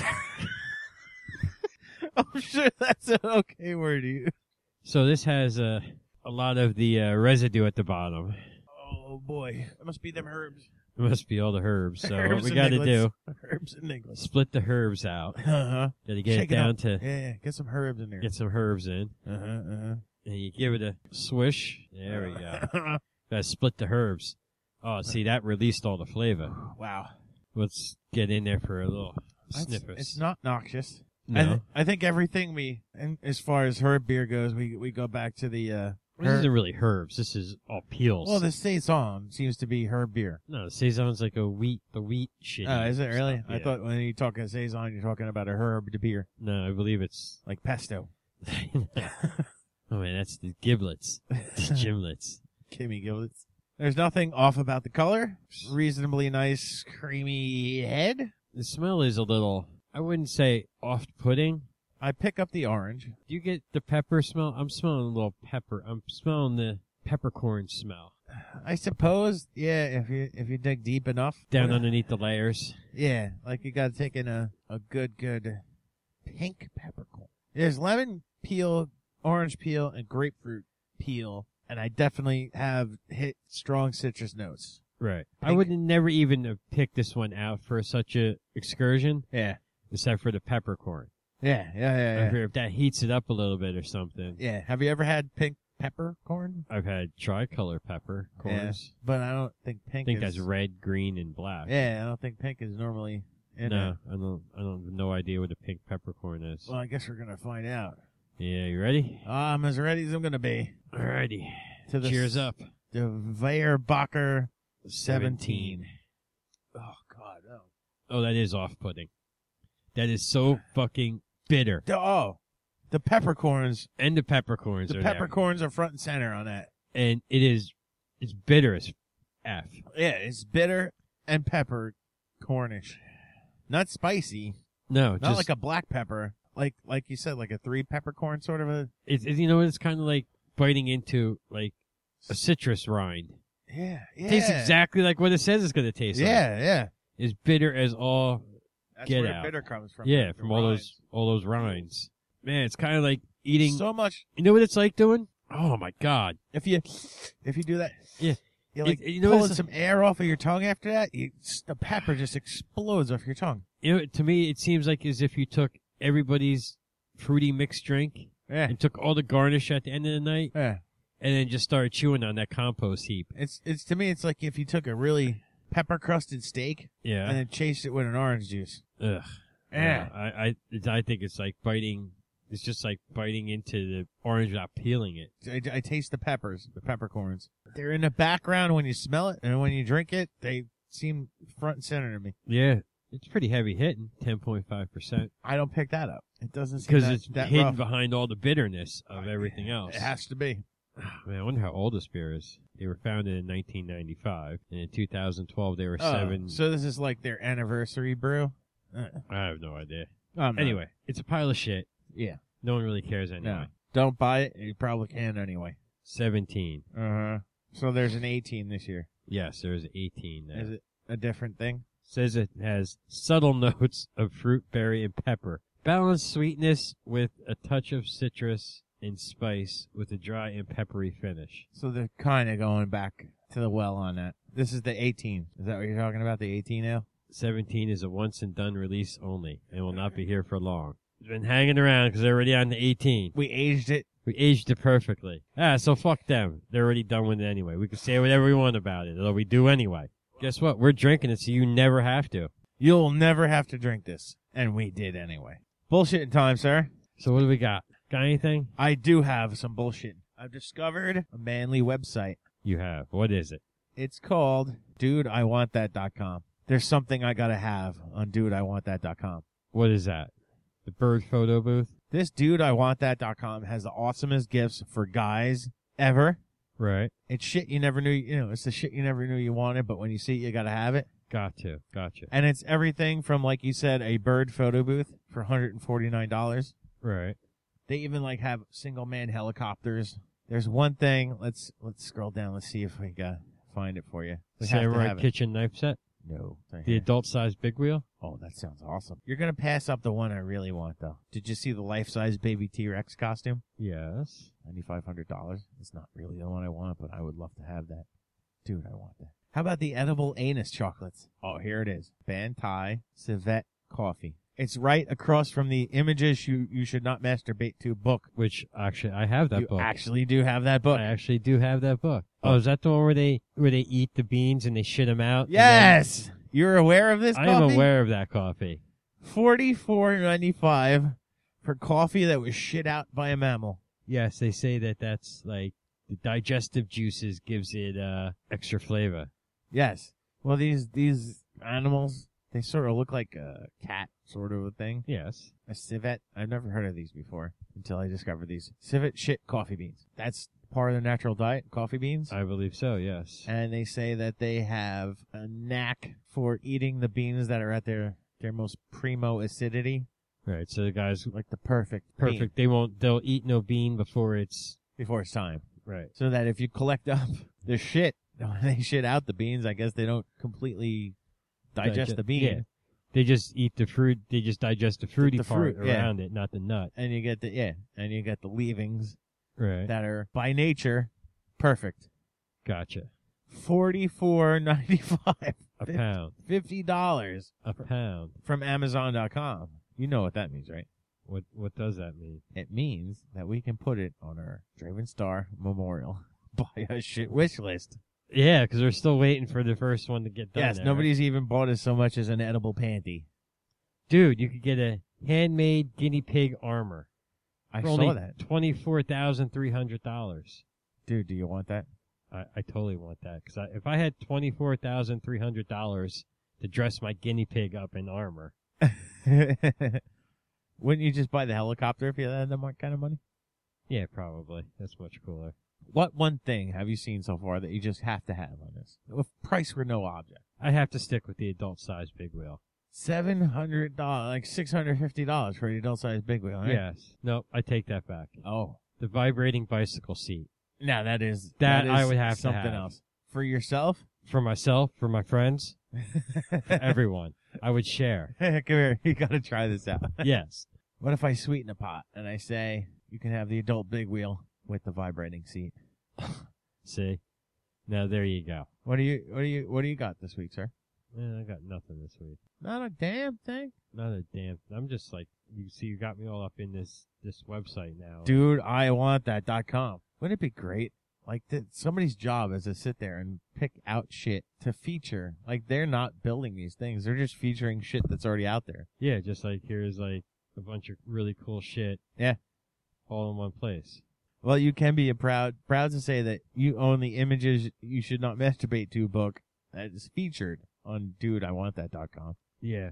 I'm sure that's an okay word to use. So this has uh, a lot of the uh, residue at the bottom. Oh boy, it must be them herbs. It must be all the herbs. So Herbs what we and got to do, nigglets. Herbs and nigglets. split the herbs out. Uh huh. Got to get Shake it it down up. to Yeah, yeah, get some herbs in there. get some herbs in. Uh huh. Uh huh. And you give it a swish. There we go. Got to split the herbs. Oh, see, that released all the flavor. Wow. Let's get in there for a little That's- snippers. It's not noxious. No. I, th- I think everything we, and as far as herb beer goes, we we go back to the. uh This herb- isn't really herbs. This is all peels. Well, the saison seems to be herb beer. no, saison's like a wheat, the wheat shit. Oh, is it really? I Yeah. thought when you talk a saison, you're talking about a herb beer, No, I believe it's. like pesto. Oh man, that's the giblets, the gimlets. Kimmy Giblets. There's nothing off about the color. Reasonably nice, creamy head. The smell is a little. I wouldn't say off-putting. I pick up the orange. Do you get the pepper smell? I'm smelling a little pepper. I'm smelling the peppercorn smell I suppose, yeah, if you if you dig deep enough. down underneath the layers. Yeah, like you got to take in a, a good, good pink peppercorn. There's lemon peel, orange peel, and grapefruit peel, and I definitely have hit strong citrus notes. Right. I Pink. would never even have picked this one out for such a excursion, Yeah, except for the peppercorn. yeah, yeah, I yeah, yeah. figure if that heats it up a little bit or something. Yeah, have you ever had pink peppercorn? I've had tricolor peppercorns. But I don't think I pink think is... that's red, green, and black. Yeah, I don't think pink is normally in no, it. I don't. I don't have no idea what a pink peppercorn is. Well, I guess we're gonna find out. Yeah, you ready? I'm as ready as I'm gonna be. Alrighty. To the Cheers up. The Weyerbacher seventeen. Oh God, oh. Oh, that is off-putting. That is so fucking bitter. The- oh, the peppercorns. And the peppercorns The are there. peppercorns are front and center on that. And it is, it's bitter as F. Yeah, it's bitter and pepper cornish. Not spicy. No, Not just, like a black pepper. Like like you said, like a three peppercorn sort of a. it's, it's, you know, it's kind of like biting into, like, a citrus rind. Yeah, yeah. Tastes exactly like what it says it's going to taste like. Yeah, yeah. It's bitter as all, That's Get where out. bitter comes from. yeah, the from all rinds. those, all those rinds. Man, it's kind of like eating, so much. you know what it's like doing? Oh my God. If you if you do that, Yeah. you like It- you know pulling it's- some air off of your tongue after that. You, the pepper just explodes off your tongue. You know, to me, it seems like as if you took everybody's fruity mixed drink Yeah, and took all the garnish at the end of the night yeah. and then just started chewing on that compost heap. It's it's to me, it's like if you took a really pepper crusted steak Yeah. and then chased it with an orange juice. Ugh. Yeah. I, I, I think it's like biting, it's just like biting into the orange without peeling it. I, I taste the peppers, the peppercorns. They're in the background when you smell it, and when you drink it, they seem front and center to me. Yeah. It's pretty heavy hitting, ten point five percent. I don't pick that up. It doesn't seem Because that, it's that hidden rough. behind all the bitterness of everything else. It has to be. Man, I wonder how old this beer is. They were founded in nineteen ninety-five, and in two thousand twelve they were Oh, seven. so this is like their anniversary brew. Uh, I have no idea. I'm not- Anyway, it's a pile of shit. yeah. No one really cares anyway. No, don't buy it. You probably can anyway. seventeen. Uh huh. So there's an eighteen this year. Yes, there's eighteen there. Is it a different thing? Says it has subtle notes of fruit, berry, and pepper. Balanced sweetness with a touch of citrus and spice with a dry and peppery finish. So they're kind of going back to the well on that. This is the eighteen. Is that what you're talking about? The eighteen ale? seventeen is a once and done release only and will not be here for long. It's been hanging around because they're already on the eighteen. We aged it. We aged it perfectly. Ah, so fuck them. They're already done with it anyway. We can say whatever we want about it, although we do anyway. Guess what? We're drinking it so you never have to. You'll never have to drink this. And we did anyway. Bullshitting time, sir. So what do we got? Got anything? I do have some bullshit. I've discovered a manly website. You have. What is it? It's called dude I want that dot com. There's something I gotta have on dude I want that dot com. What is that? The bird photo booth? This dude I want that dot com has the awesomest gifts for guys ever. Right. It's shit you never knew, you know, it's the shit you never knew you wanted, but when you see it, you gotta have it. Got to. Gotcha. And it's everything from, like you said, a bird photo booth for one hundred forty-nine dollars. Right. They even, like, have single man helicopters. There's one thing, let's, let's scroll down, let's see if we can find it for you. We have to Samurai have it. kitchen knife set? No. The adult size big wheel? Oh, that sounds awesome. You're going to pass up the one I really want, though. Did you see the life-size baby T-Rex costume? Yes. nine thousand five hundred dollars. It's not really the one I want, but I would love to have that. Dude, I want that. How about the edible anus chocolates? Oh, here it is. Bantai Civet Coffee. It's right across from the Images You You Should Not Masturbate To book. Which, actually, I have that you book. actually do have that book. I actually do have that book. Oh, is that the one where they where they eat the beans and they shit them out? Yes! You're aware of this I coffee? am aware of that coffee. forty-four ninety-five for coffee that was shit out by a mammal. Yes, they say that that's like the digestive juices gives it uh, extra flavor. Yes. Well, these these animals, they sort of look like a cat sort of a thing. Yes. A civet. I've never heard of these before until I discovered these. Civet shit coffee beans. That's part of the natural diet, coffee beans. I believe so, yes. And they say that they have a knack for eating the beans that are at their, their most primo acidity. Right, so the guys Like the perfect perfect. bean They won't they'll eat no bean before it's before it's time. right. So that if you collect up the shit, when they shit out the beans, I guess they don't completely digest Dige- the bean. Yeah. They just eat the fruit. They just digest the fruity the part fruit, yeah. around it, not the nut. And you get the, yeah, and you get the leavings Right. that are by nature perfect. Gotcha. Forty-four ninety-five. A pound. Fifty dollars A pound. from Amazon dot com. You know what that means, right? What what does that mean? It means that we can put it on our Draven Star Memorial buy a shit wish list. Yeah, because we're still waiting for the first one to get done. Yes, there. nobody's even bought us so much as an edible panty. Dude, you could get a handmade guinea pig armor. I for saw only that. Twenty-four thousand three hundred dollars. Dude, do you want that? I, I totally want that because I, if I had twenty-four thousand three hundred dollars to dress my guinea pig up in armor, Wouldn't you just buy the helicopter if you had that kind of money? yeah, probably that's much cooler. What one thing have you seen so far that you just have to have on this? If price were no object. I have to stick with the adult size big wheel. Seven hundred dollars, like six hundred fifty dollars for the adult size big wheel, right? Yes. Nope. I take that back. Oh, The vibrating bicycle seat now that is That is I would have to something have. else for yourself. for myself, for my friends, for everyone. I would share. Come here, you got to try this out. Yes. What if I sweeten a pot and I say you can have the adult big wheel with the vibrating seat? See. Now there you go. What do you what do you what do you got this week, sir? Man, I got nothing this week. Not a damn thing. Not a damn. I'm just like you see. You got me all up in this this website now. Dude, I want that dot com. Wouldn't it be great? Like, th- somebody's job is to sit there and pick out shit to feature. Like, they're not building these things. They're just featuring shit that's already out there. Yeah, just like here's like a bunch of really cool shit. Yeah. All in one place. Well, you can be a proud proud to say that you own the Images You Should Not Masturbate To book that is featured on dude I want that dot com. Yeah.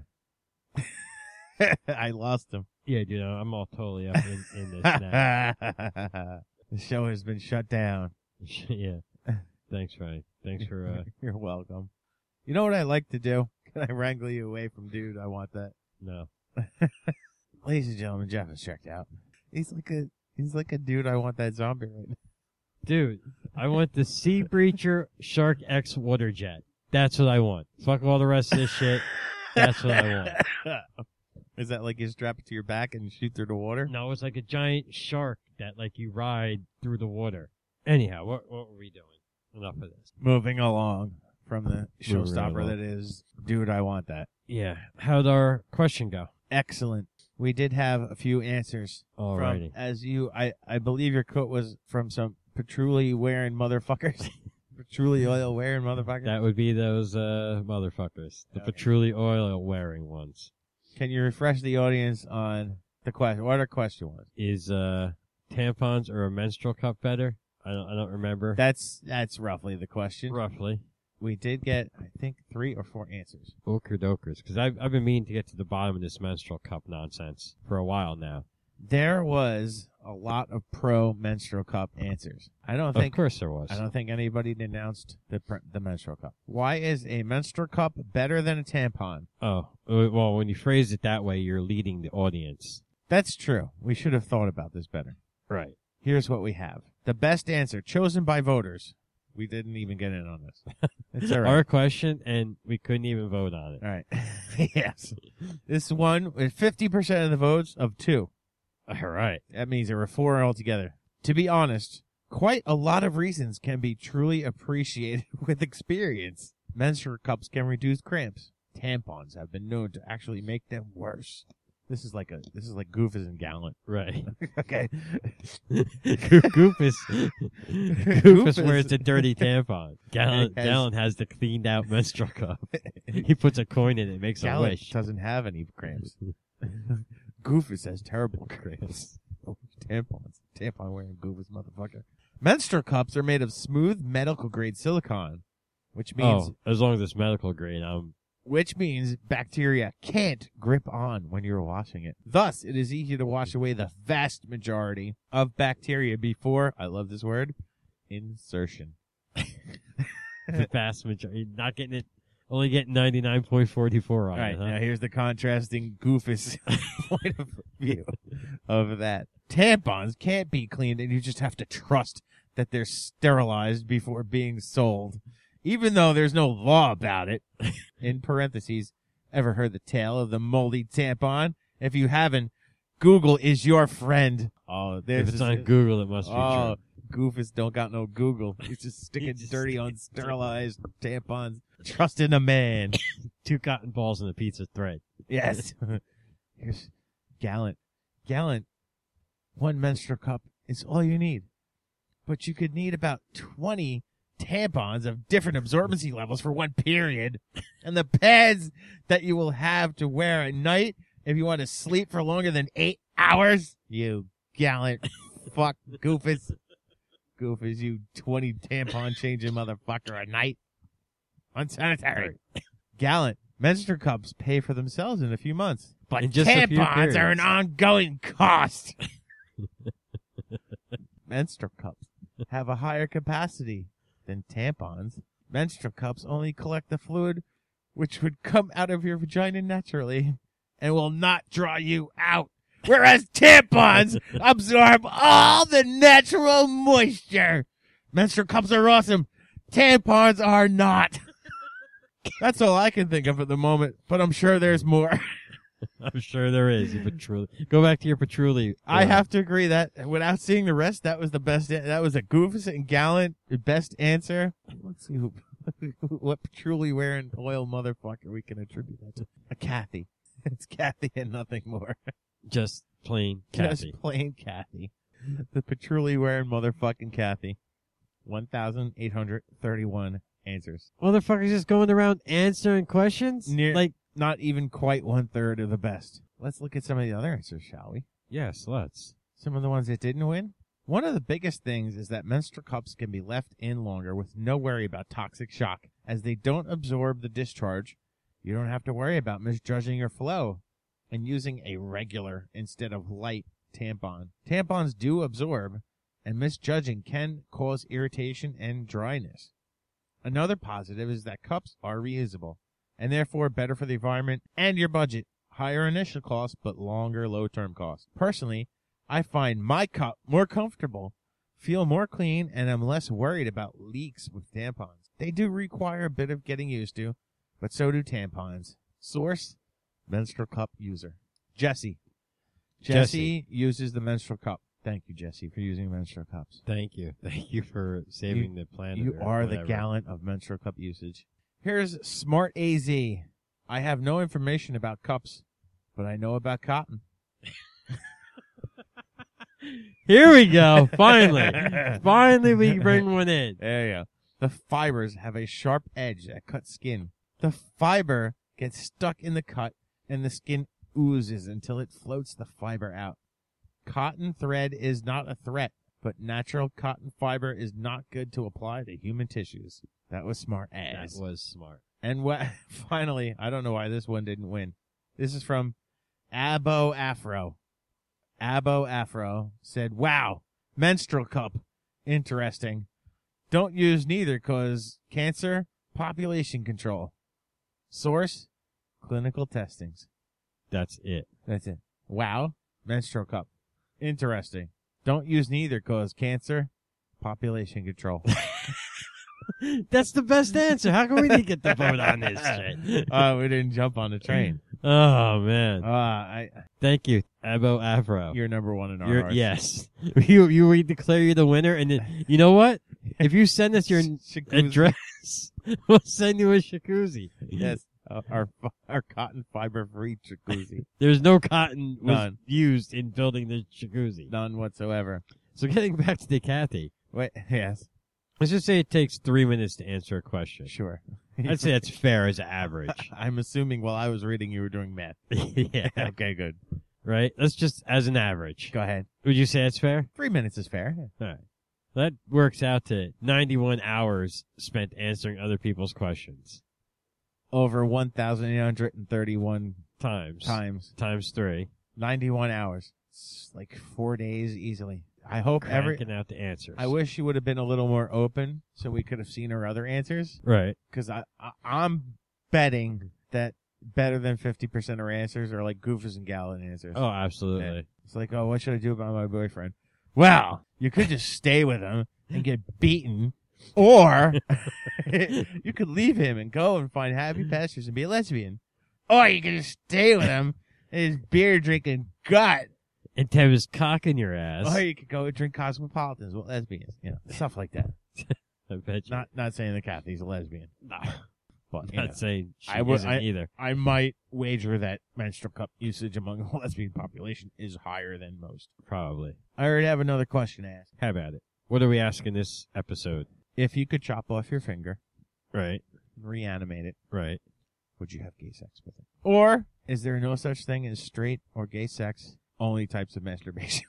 I lost him. Yeah, dude, I'm all totally up in, in this now. The show has been shut down. Yeah. Thanks, Frank. Thanks for, uh, You're welcome. You know what I like to do? Can I wrangle you away from dude? I want that. no. Ladies and gentlemen, Jeff is checked out. He's like a he's like a dude. I want that zombie right now. Dude, I want the Sea Breacher Shark X water jet. That's what I want. Fuck all the rest of this shit. That's what I want. Is that like you strap it to your back and shoot through the water? No, it's like a giant shark that like you ride through the water. Anyhow, what what were we doing? Enough of this. Moving along from the Moving showstopper right that is, dude, I want that. Yeah. How'd our question go? Excellent. We did have a few answers. Alrighty. From, as you, I, I believe your quote was from some patchouli wearing motherfuckers. Patchouli oil wearing motherfuckers. That would be those uh motherfuckers. The Okay. patchouli oil wearing ones. Can you refresh the audience on the question? What our question was? Is uh tampons or a menstrual cup better? I don't I don't remember. That's that's roughly the question. Roughly. We did get, I think, three or four answers. Okra dokers. Because I've, I've been meaning to get to the bottom of this menstrual cup nonsense for a while now. There was a lot of pro menstrual cup answers. I don't Of think course there was. I don't think anybody denounced the pr- the menstrual cup. Why is a menstrual cup better than a tampon? Oh, uh, well, when you phrase it that way, you're leading the audience. That's true. We should have thought about this better. Right. Here's what we have. The best answer chosen by voters. We didn't even get in on this. It's all right. Our question, and we couldn't even vote on it. All right. Yes. This one with fifty percent of the votes of two. All right. That means there were four altogether. To be honest, quite a lot of reasons can be truly appreciated with experience. Menstrual cups can reduce cramps. Tampons have been known to actually make them worse. This is like a this is like Goofus and Gallant. Right. Okay. Goofus. Goofus wears the dirty tampon. Gallant, Has- Gallant has the cleaned out menstrual cup. He puts a coin in it, makes a Gallant wish. doesn't have any cramps. Goofus has terrible cramps. Oh, tampons. Tampon wearing Goofus motherfucker. Menstrual cups are made of smooth medical grade silicone, which means Oh, as long as it's medical grade, I'm which means bacteria can't grip on when you're washing it. Thus, it is easy to wash away the vast majority of bacteria before, I love this word, insertion. the vast majority. Not getting it, only getting ninety-nine point four four on All right, it, huh? now here's the contrasting Goofus point of view of that. Tampons can't be cleaned, and you just have to trust that they're sterilized before being sold. Even though there's no law about it. In parentheses, ever heard the tale of the moldy tampon? If you haven't, Google is your friend. Oh, there's If it's this- on Google, it must be Oh, true. Goofus don't got no Google. He's just sticking just dirty, sticking- unsterilized tampons. Trust in a man. Two cotton balls and a pizza thread. Yes. Here's Gallant. Gallant, one menstrual cup is all you need. But you could need about twenty tampons of different absorbency levels for one period. And the pads that you will have to wear at night if you want to sleep for longer than eight hours. You Gallant fuck Goofus. Goofus, you twenty tampon changing motherfucker a night. Unsanitary. Gallant, menstrual cups pay for themselves in a few months. But In just a few tampons are an periods. ongoing cost. Menstrual cups have a higher capacity than tampons. Menstrual cups only collect the fluid which would come out of your vagina naturally and will not draw you out. Whereas tampons absorb all the natural moisture. Menstrual cups are awesome. Tampons are not. That's all I can think of at the moment, but I'm sure there's more. I'm sure there is. Your patchouli. Go back to your patchouli. I uh, have to agree that without seeing the rest, that was the best. That was a Goofus and Gallant best answer. Let's see who, what patchouli wearing oil motherfucker we can attribute that to. A Kathy. It's Kathy and nothing more. just plain Kathy. Just plain Kathy. The patchouli wearing motherfucking Kathy. one thousand eight hundred thirty-one answers. Motherfuckers just going around answering questions? Near- Like, Not even quite one third of the best. Let's look at some of the other answers, shall we? yes, let's. Some of the ones that didn't win. One of the biggest things is that menstrual cups can be left in longer with no worry about toxic shock. As they don't absorb the discharge, you don't have to worry about misjudging your flow and using a regular instead of light tampon. Tampons do absorb, and misjudging can cause irritation and dryness. Another positive is that cups are reusable, and therefore better for the environment and your budget. Higher initial cost, but longer low-term cost. Personally, I find my cup more comfortable, feel more clean, and I'm less worried about leaks with tampons. They do require a bit of getting used to, but so do tampons. Source, menstrual cup user. Jesse. Jesse, Jesse. uses the menstrual cup. Thank you, Jesse, for using menstrual cups. Thank you. Thank you for saving the planet. You or are the whatever. Gallant of menstrual cup usage. Here's Smart A Z. I have no information about cups, but I know about cotton. Here we go. Finally. Finally, we bring one in. There you go. The fibers have a sharp edge that cuts skin. The fiber gets stuck in the cut, and the skin oozes until it floats the fiber out. Cotton thread is not a threat, but natural cotton fiber is not good to apply to human tissues. That was smart That ass. was smart. And what? Finally, I don't know why this one didn't win. This is from Abo Afro. Abo Afro said, "Wow, menstrual cup, interesting. Don't use neither cause cancer, population control. Source, clinical testings." That's it. That's it. Wow, menstrual cup, interesting. Don't use neither cause cancer, population control. That's the best answer. How come we didn't get the vote on this shit? Uh, we didn't jump on the train. Oh man! Uh, I, Thank you, Abo Afro. you're number one in our You're- hearts. yes. You you we declare you the winner, and then you know what? If you send us your Jacuzzi. address, we'll send you a jacuzzi. Yes. Uh, our fi- our cotton fiber free jacuzzi. There's no cotton was None. used in building the jacuzzi. None whatsoever. So getting back to the Kathy, Wait, yes. let's just say it takes three minutes to answer a question. Sure. I'd say that's fair as average. I'm assuming while I was reading you were doing math. Yeah. Okay, good. Right? That's just as an average. Go ahead. Would you say that's fair? Three minutes is fair. All right. That works out to ninety-one hours spent answering other people's questions. Over one thousand eight hundred thirty-one Times. times. Times three. ninety-one hours. It's like four days easily. I hope every... Cranking out the answers. I wish you would have been a little more open so we could have seen her other answers. Right. Because I, I, I'm betting that better than fifty percent of her answers are like Goofus and Gallon answers. Oh, absolutely. Yeah. It's like, oh, what should I do about my boyfriend? Well, you could just stay with him and get beaten, or you could leave him and go and find happy pastures and be a lesbian. Or you could just stay with him and his beer drinking gut. And to have his cock in your ass. Or you could go and drink Cosmopolitans with lesbians. You know, stuff like that. I bet you. Not not saying that Kathy's a lesbian. No. But, you Not know, saying she I would- isn't I- either. I might wager that menstrual cup usage among the lesbian population is higher than most. Probably. I already have another question to ask. How about it? What are we asking this episode? If you could chop off your finger, Right. reanimate it, Right. would you have gay sex with it? Or is there no such thing as straight or gay sex, only types of masturbation?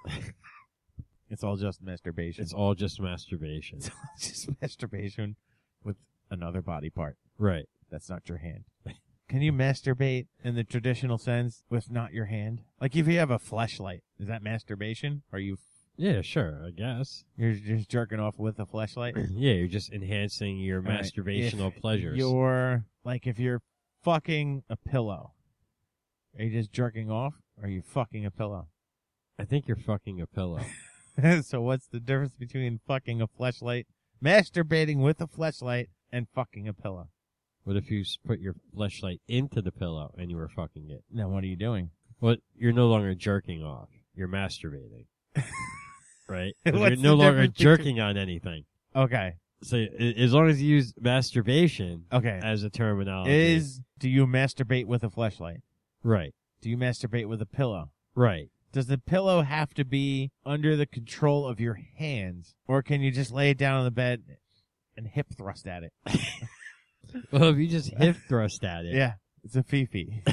It's all just masturbation. It's all just masturbation. It's all just masturbation with another body part. Right. That's not your hand. Can you masturbate in the traditional sense with not your hand? Like if you have a fleshlight, is that masturbation? Are you Yeah, sure, I guess. you're just jerking off with a fleshlight? Yeah, you're just enhancing your All right. masturbational If pleasures. You're like if you're fucking a pillow. Are you just jerking off? Or are you fucking a pillow? I think you're fucking a pillow. So what's the difference between fucking a fleshlight, masturbating with a fleshlight, and fucking a pillow? What if you s- put your fleshlight into the pillow and you were fucking it? Now what are you doing? Well, you're no longer jerking off. You're masturbating. Right? 'Cause What's you're no the longer difference between- jerking on anything. Okay. So a- as long as you use masturbation Okay. as a terminology. Is do you masturbate with a fleshlight? Right. Do you masturbate with a pillow? Right. Does the pillow have to be under the control of your hands, or can you just lay it down on the bed and hip thrust at it? Well, if you just hip thrust at it, Yeah, it's a fifi.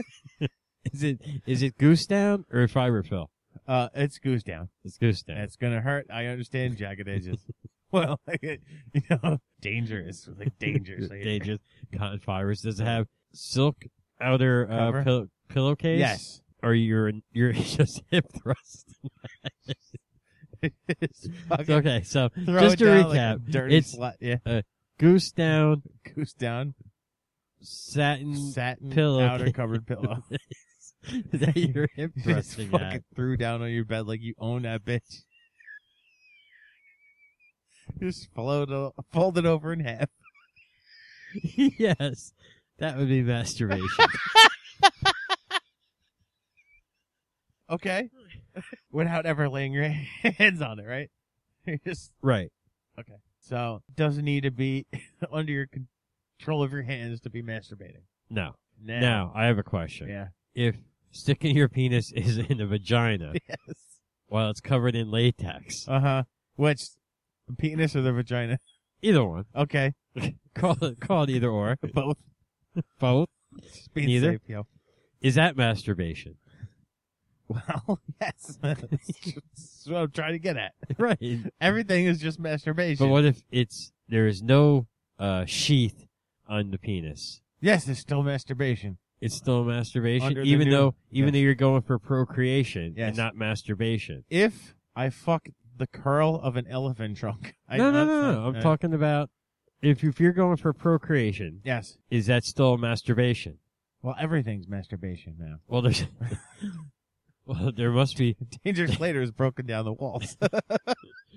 is it is it goose down or fiber fill? Uh, it's goose down. It's goose down. It's gonna hurt. I understand jagged edges. Well, you know, dangerous, like dangerous. Like, Dangerous cotton fibers. Does it have silk outer Cover? uh, pill- pillowcase? Yes. Or you're you're just hip thrust. It's fucking- Okay, so throw just it to down like a recap, dirty it's slut. Yeah, goose down, goose down, satin satin pillow outer case. covered pillow. that you're hip Just thrusting fucking at. threw down on your bed like you own that bitch. Just fold it, fold it over in half. Yes, that would be masturbation. Okay. Without ever laying your hands on it, right? You just Right. okay. So doesn't need to be under your control of your hands to be masturbating. No. Now, Now, I have a question. yeah. If sticking your penis is in a vagina Yes. while it's covered in latex, Uh huh. Which the penis or the vagina? either one, Okay. call it call it either or, Both. both. Just being Neither? safe, yo. Is that masturbation? Well, yes. That's what I'm trying to get at. Right. Everything is just masturbation. But what if it's there is no uh, sheath on the penis? Yes, it's still masturbation. It's still masturbation, Under the even new- though even yes. though you're going for procreation Yes. and not masturbation. If I fuck the curl of an elephant trunk. I, no, no, that's no, not- no. I'm uh, talking about if if you're going for procreation, Yes. is that still masturbation? Well, everything's masturbation now. Well, there's well, there must be Danger Slater has broken down the walls.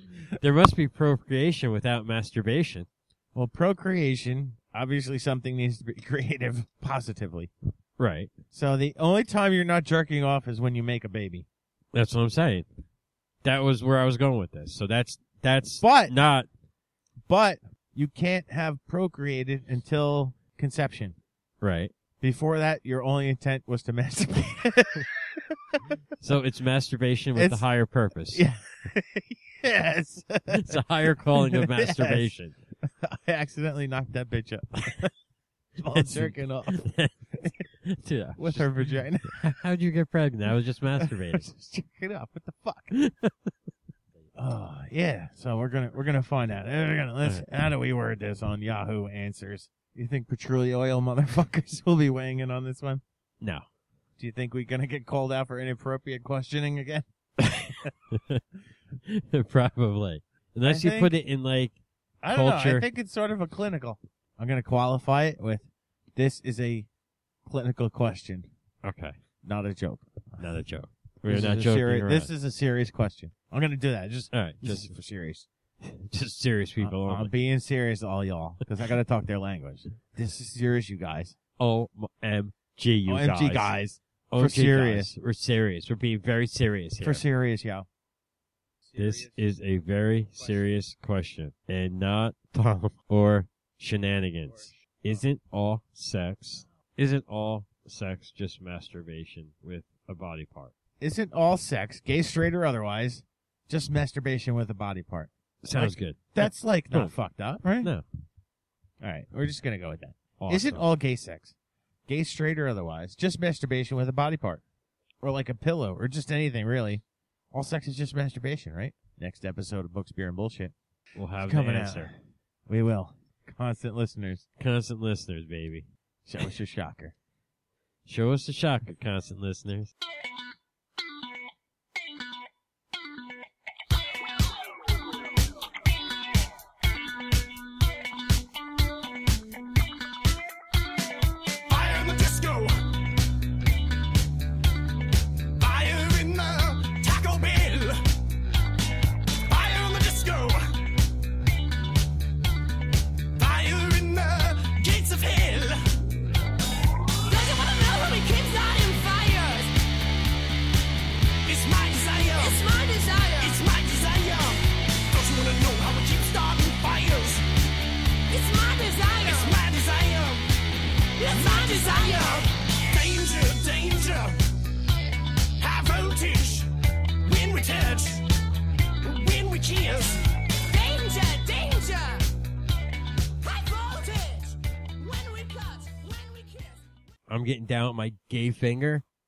There must be procreation without masturbation. Well, procreation, obviously something needs to be creative positively. Right. So the only time you're not jerking off is when you make a baby. That's what I'm saying. That was where I was going with this. So that's that's But- not But you can't have procreated until conception. right. Before that, your only intent was to masturbate. So it's masturbation with It's- a higher purpose. Yeah. Yes. It's a higher calling of Yes. masturbation. I accidentally knocked that bitch up while jerking off Dude, with her vagina. how'd you get pregnant? I was just masturbating. Just jerking off. What the fuck? Oh yeah. So we're gonna we're gonna find out. We're gonna let's, how do we word this on Yahoo Answers? You think petroleum oil motherfuckers will be weighing in on this one? No. Do you think we're gonna get called out for inappropriate questioning again? Probably. Unless I you think- put it in like I don't know. Culture. I think it's sort of a clinical. I'm gonna qualify it with this is a clinical question, okay, not a joke. not a joke. We're This not is a joking seri- around. This is a serious question. I'm gonna do that. Just All right, just just for serious. just serious people. I- I'm being serious, all y'all, because I gotta talk their language. This is serious, you guys. O M G, you O M G guys. guys. O M For G serious. guys. We're serious. We're being very serious here. For serious, yo. This is a very serious question and not fun or shenanigans. Isn't all sex, isn't all sex just masturbation with a body part? Isn't all sex, gay, straight, or otherwise, just masturbation with a body part? Sounds Like, good. That's like not No. fucked up, right? No. All right, we're just gonna go with that. Awesome. Isn't all gay sex, gay, straight, or otherwise, just masturbation with a body part? Or like a pillow, or just anything, really. All sex is just masturbation, right? Next episode of Books, Beer, and Bullshit. We'll have Coming the out. answer. We will. Constant listeners. Constant listeners, baby. Show us your shocker. Show us the shocker, constant listeners. Fire in the disco. Fire in the Taco Bell. Fire in the disco. Fire in the gates of hell. Don't you wanna know who we keep starting fires? It's my desire. It's my desire. It's my desire. Don't you wanna know how we keep starting fires? It's my desire. It's my desire. It's my desire. Danger, danger. High voltage. When we touch. When we kiss. Danger, danger. High voltage. When we cut. When we kiss. I'm getting down with my gay finger.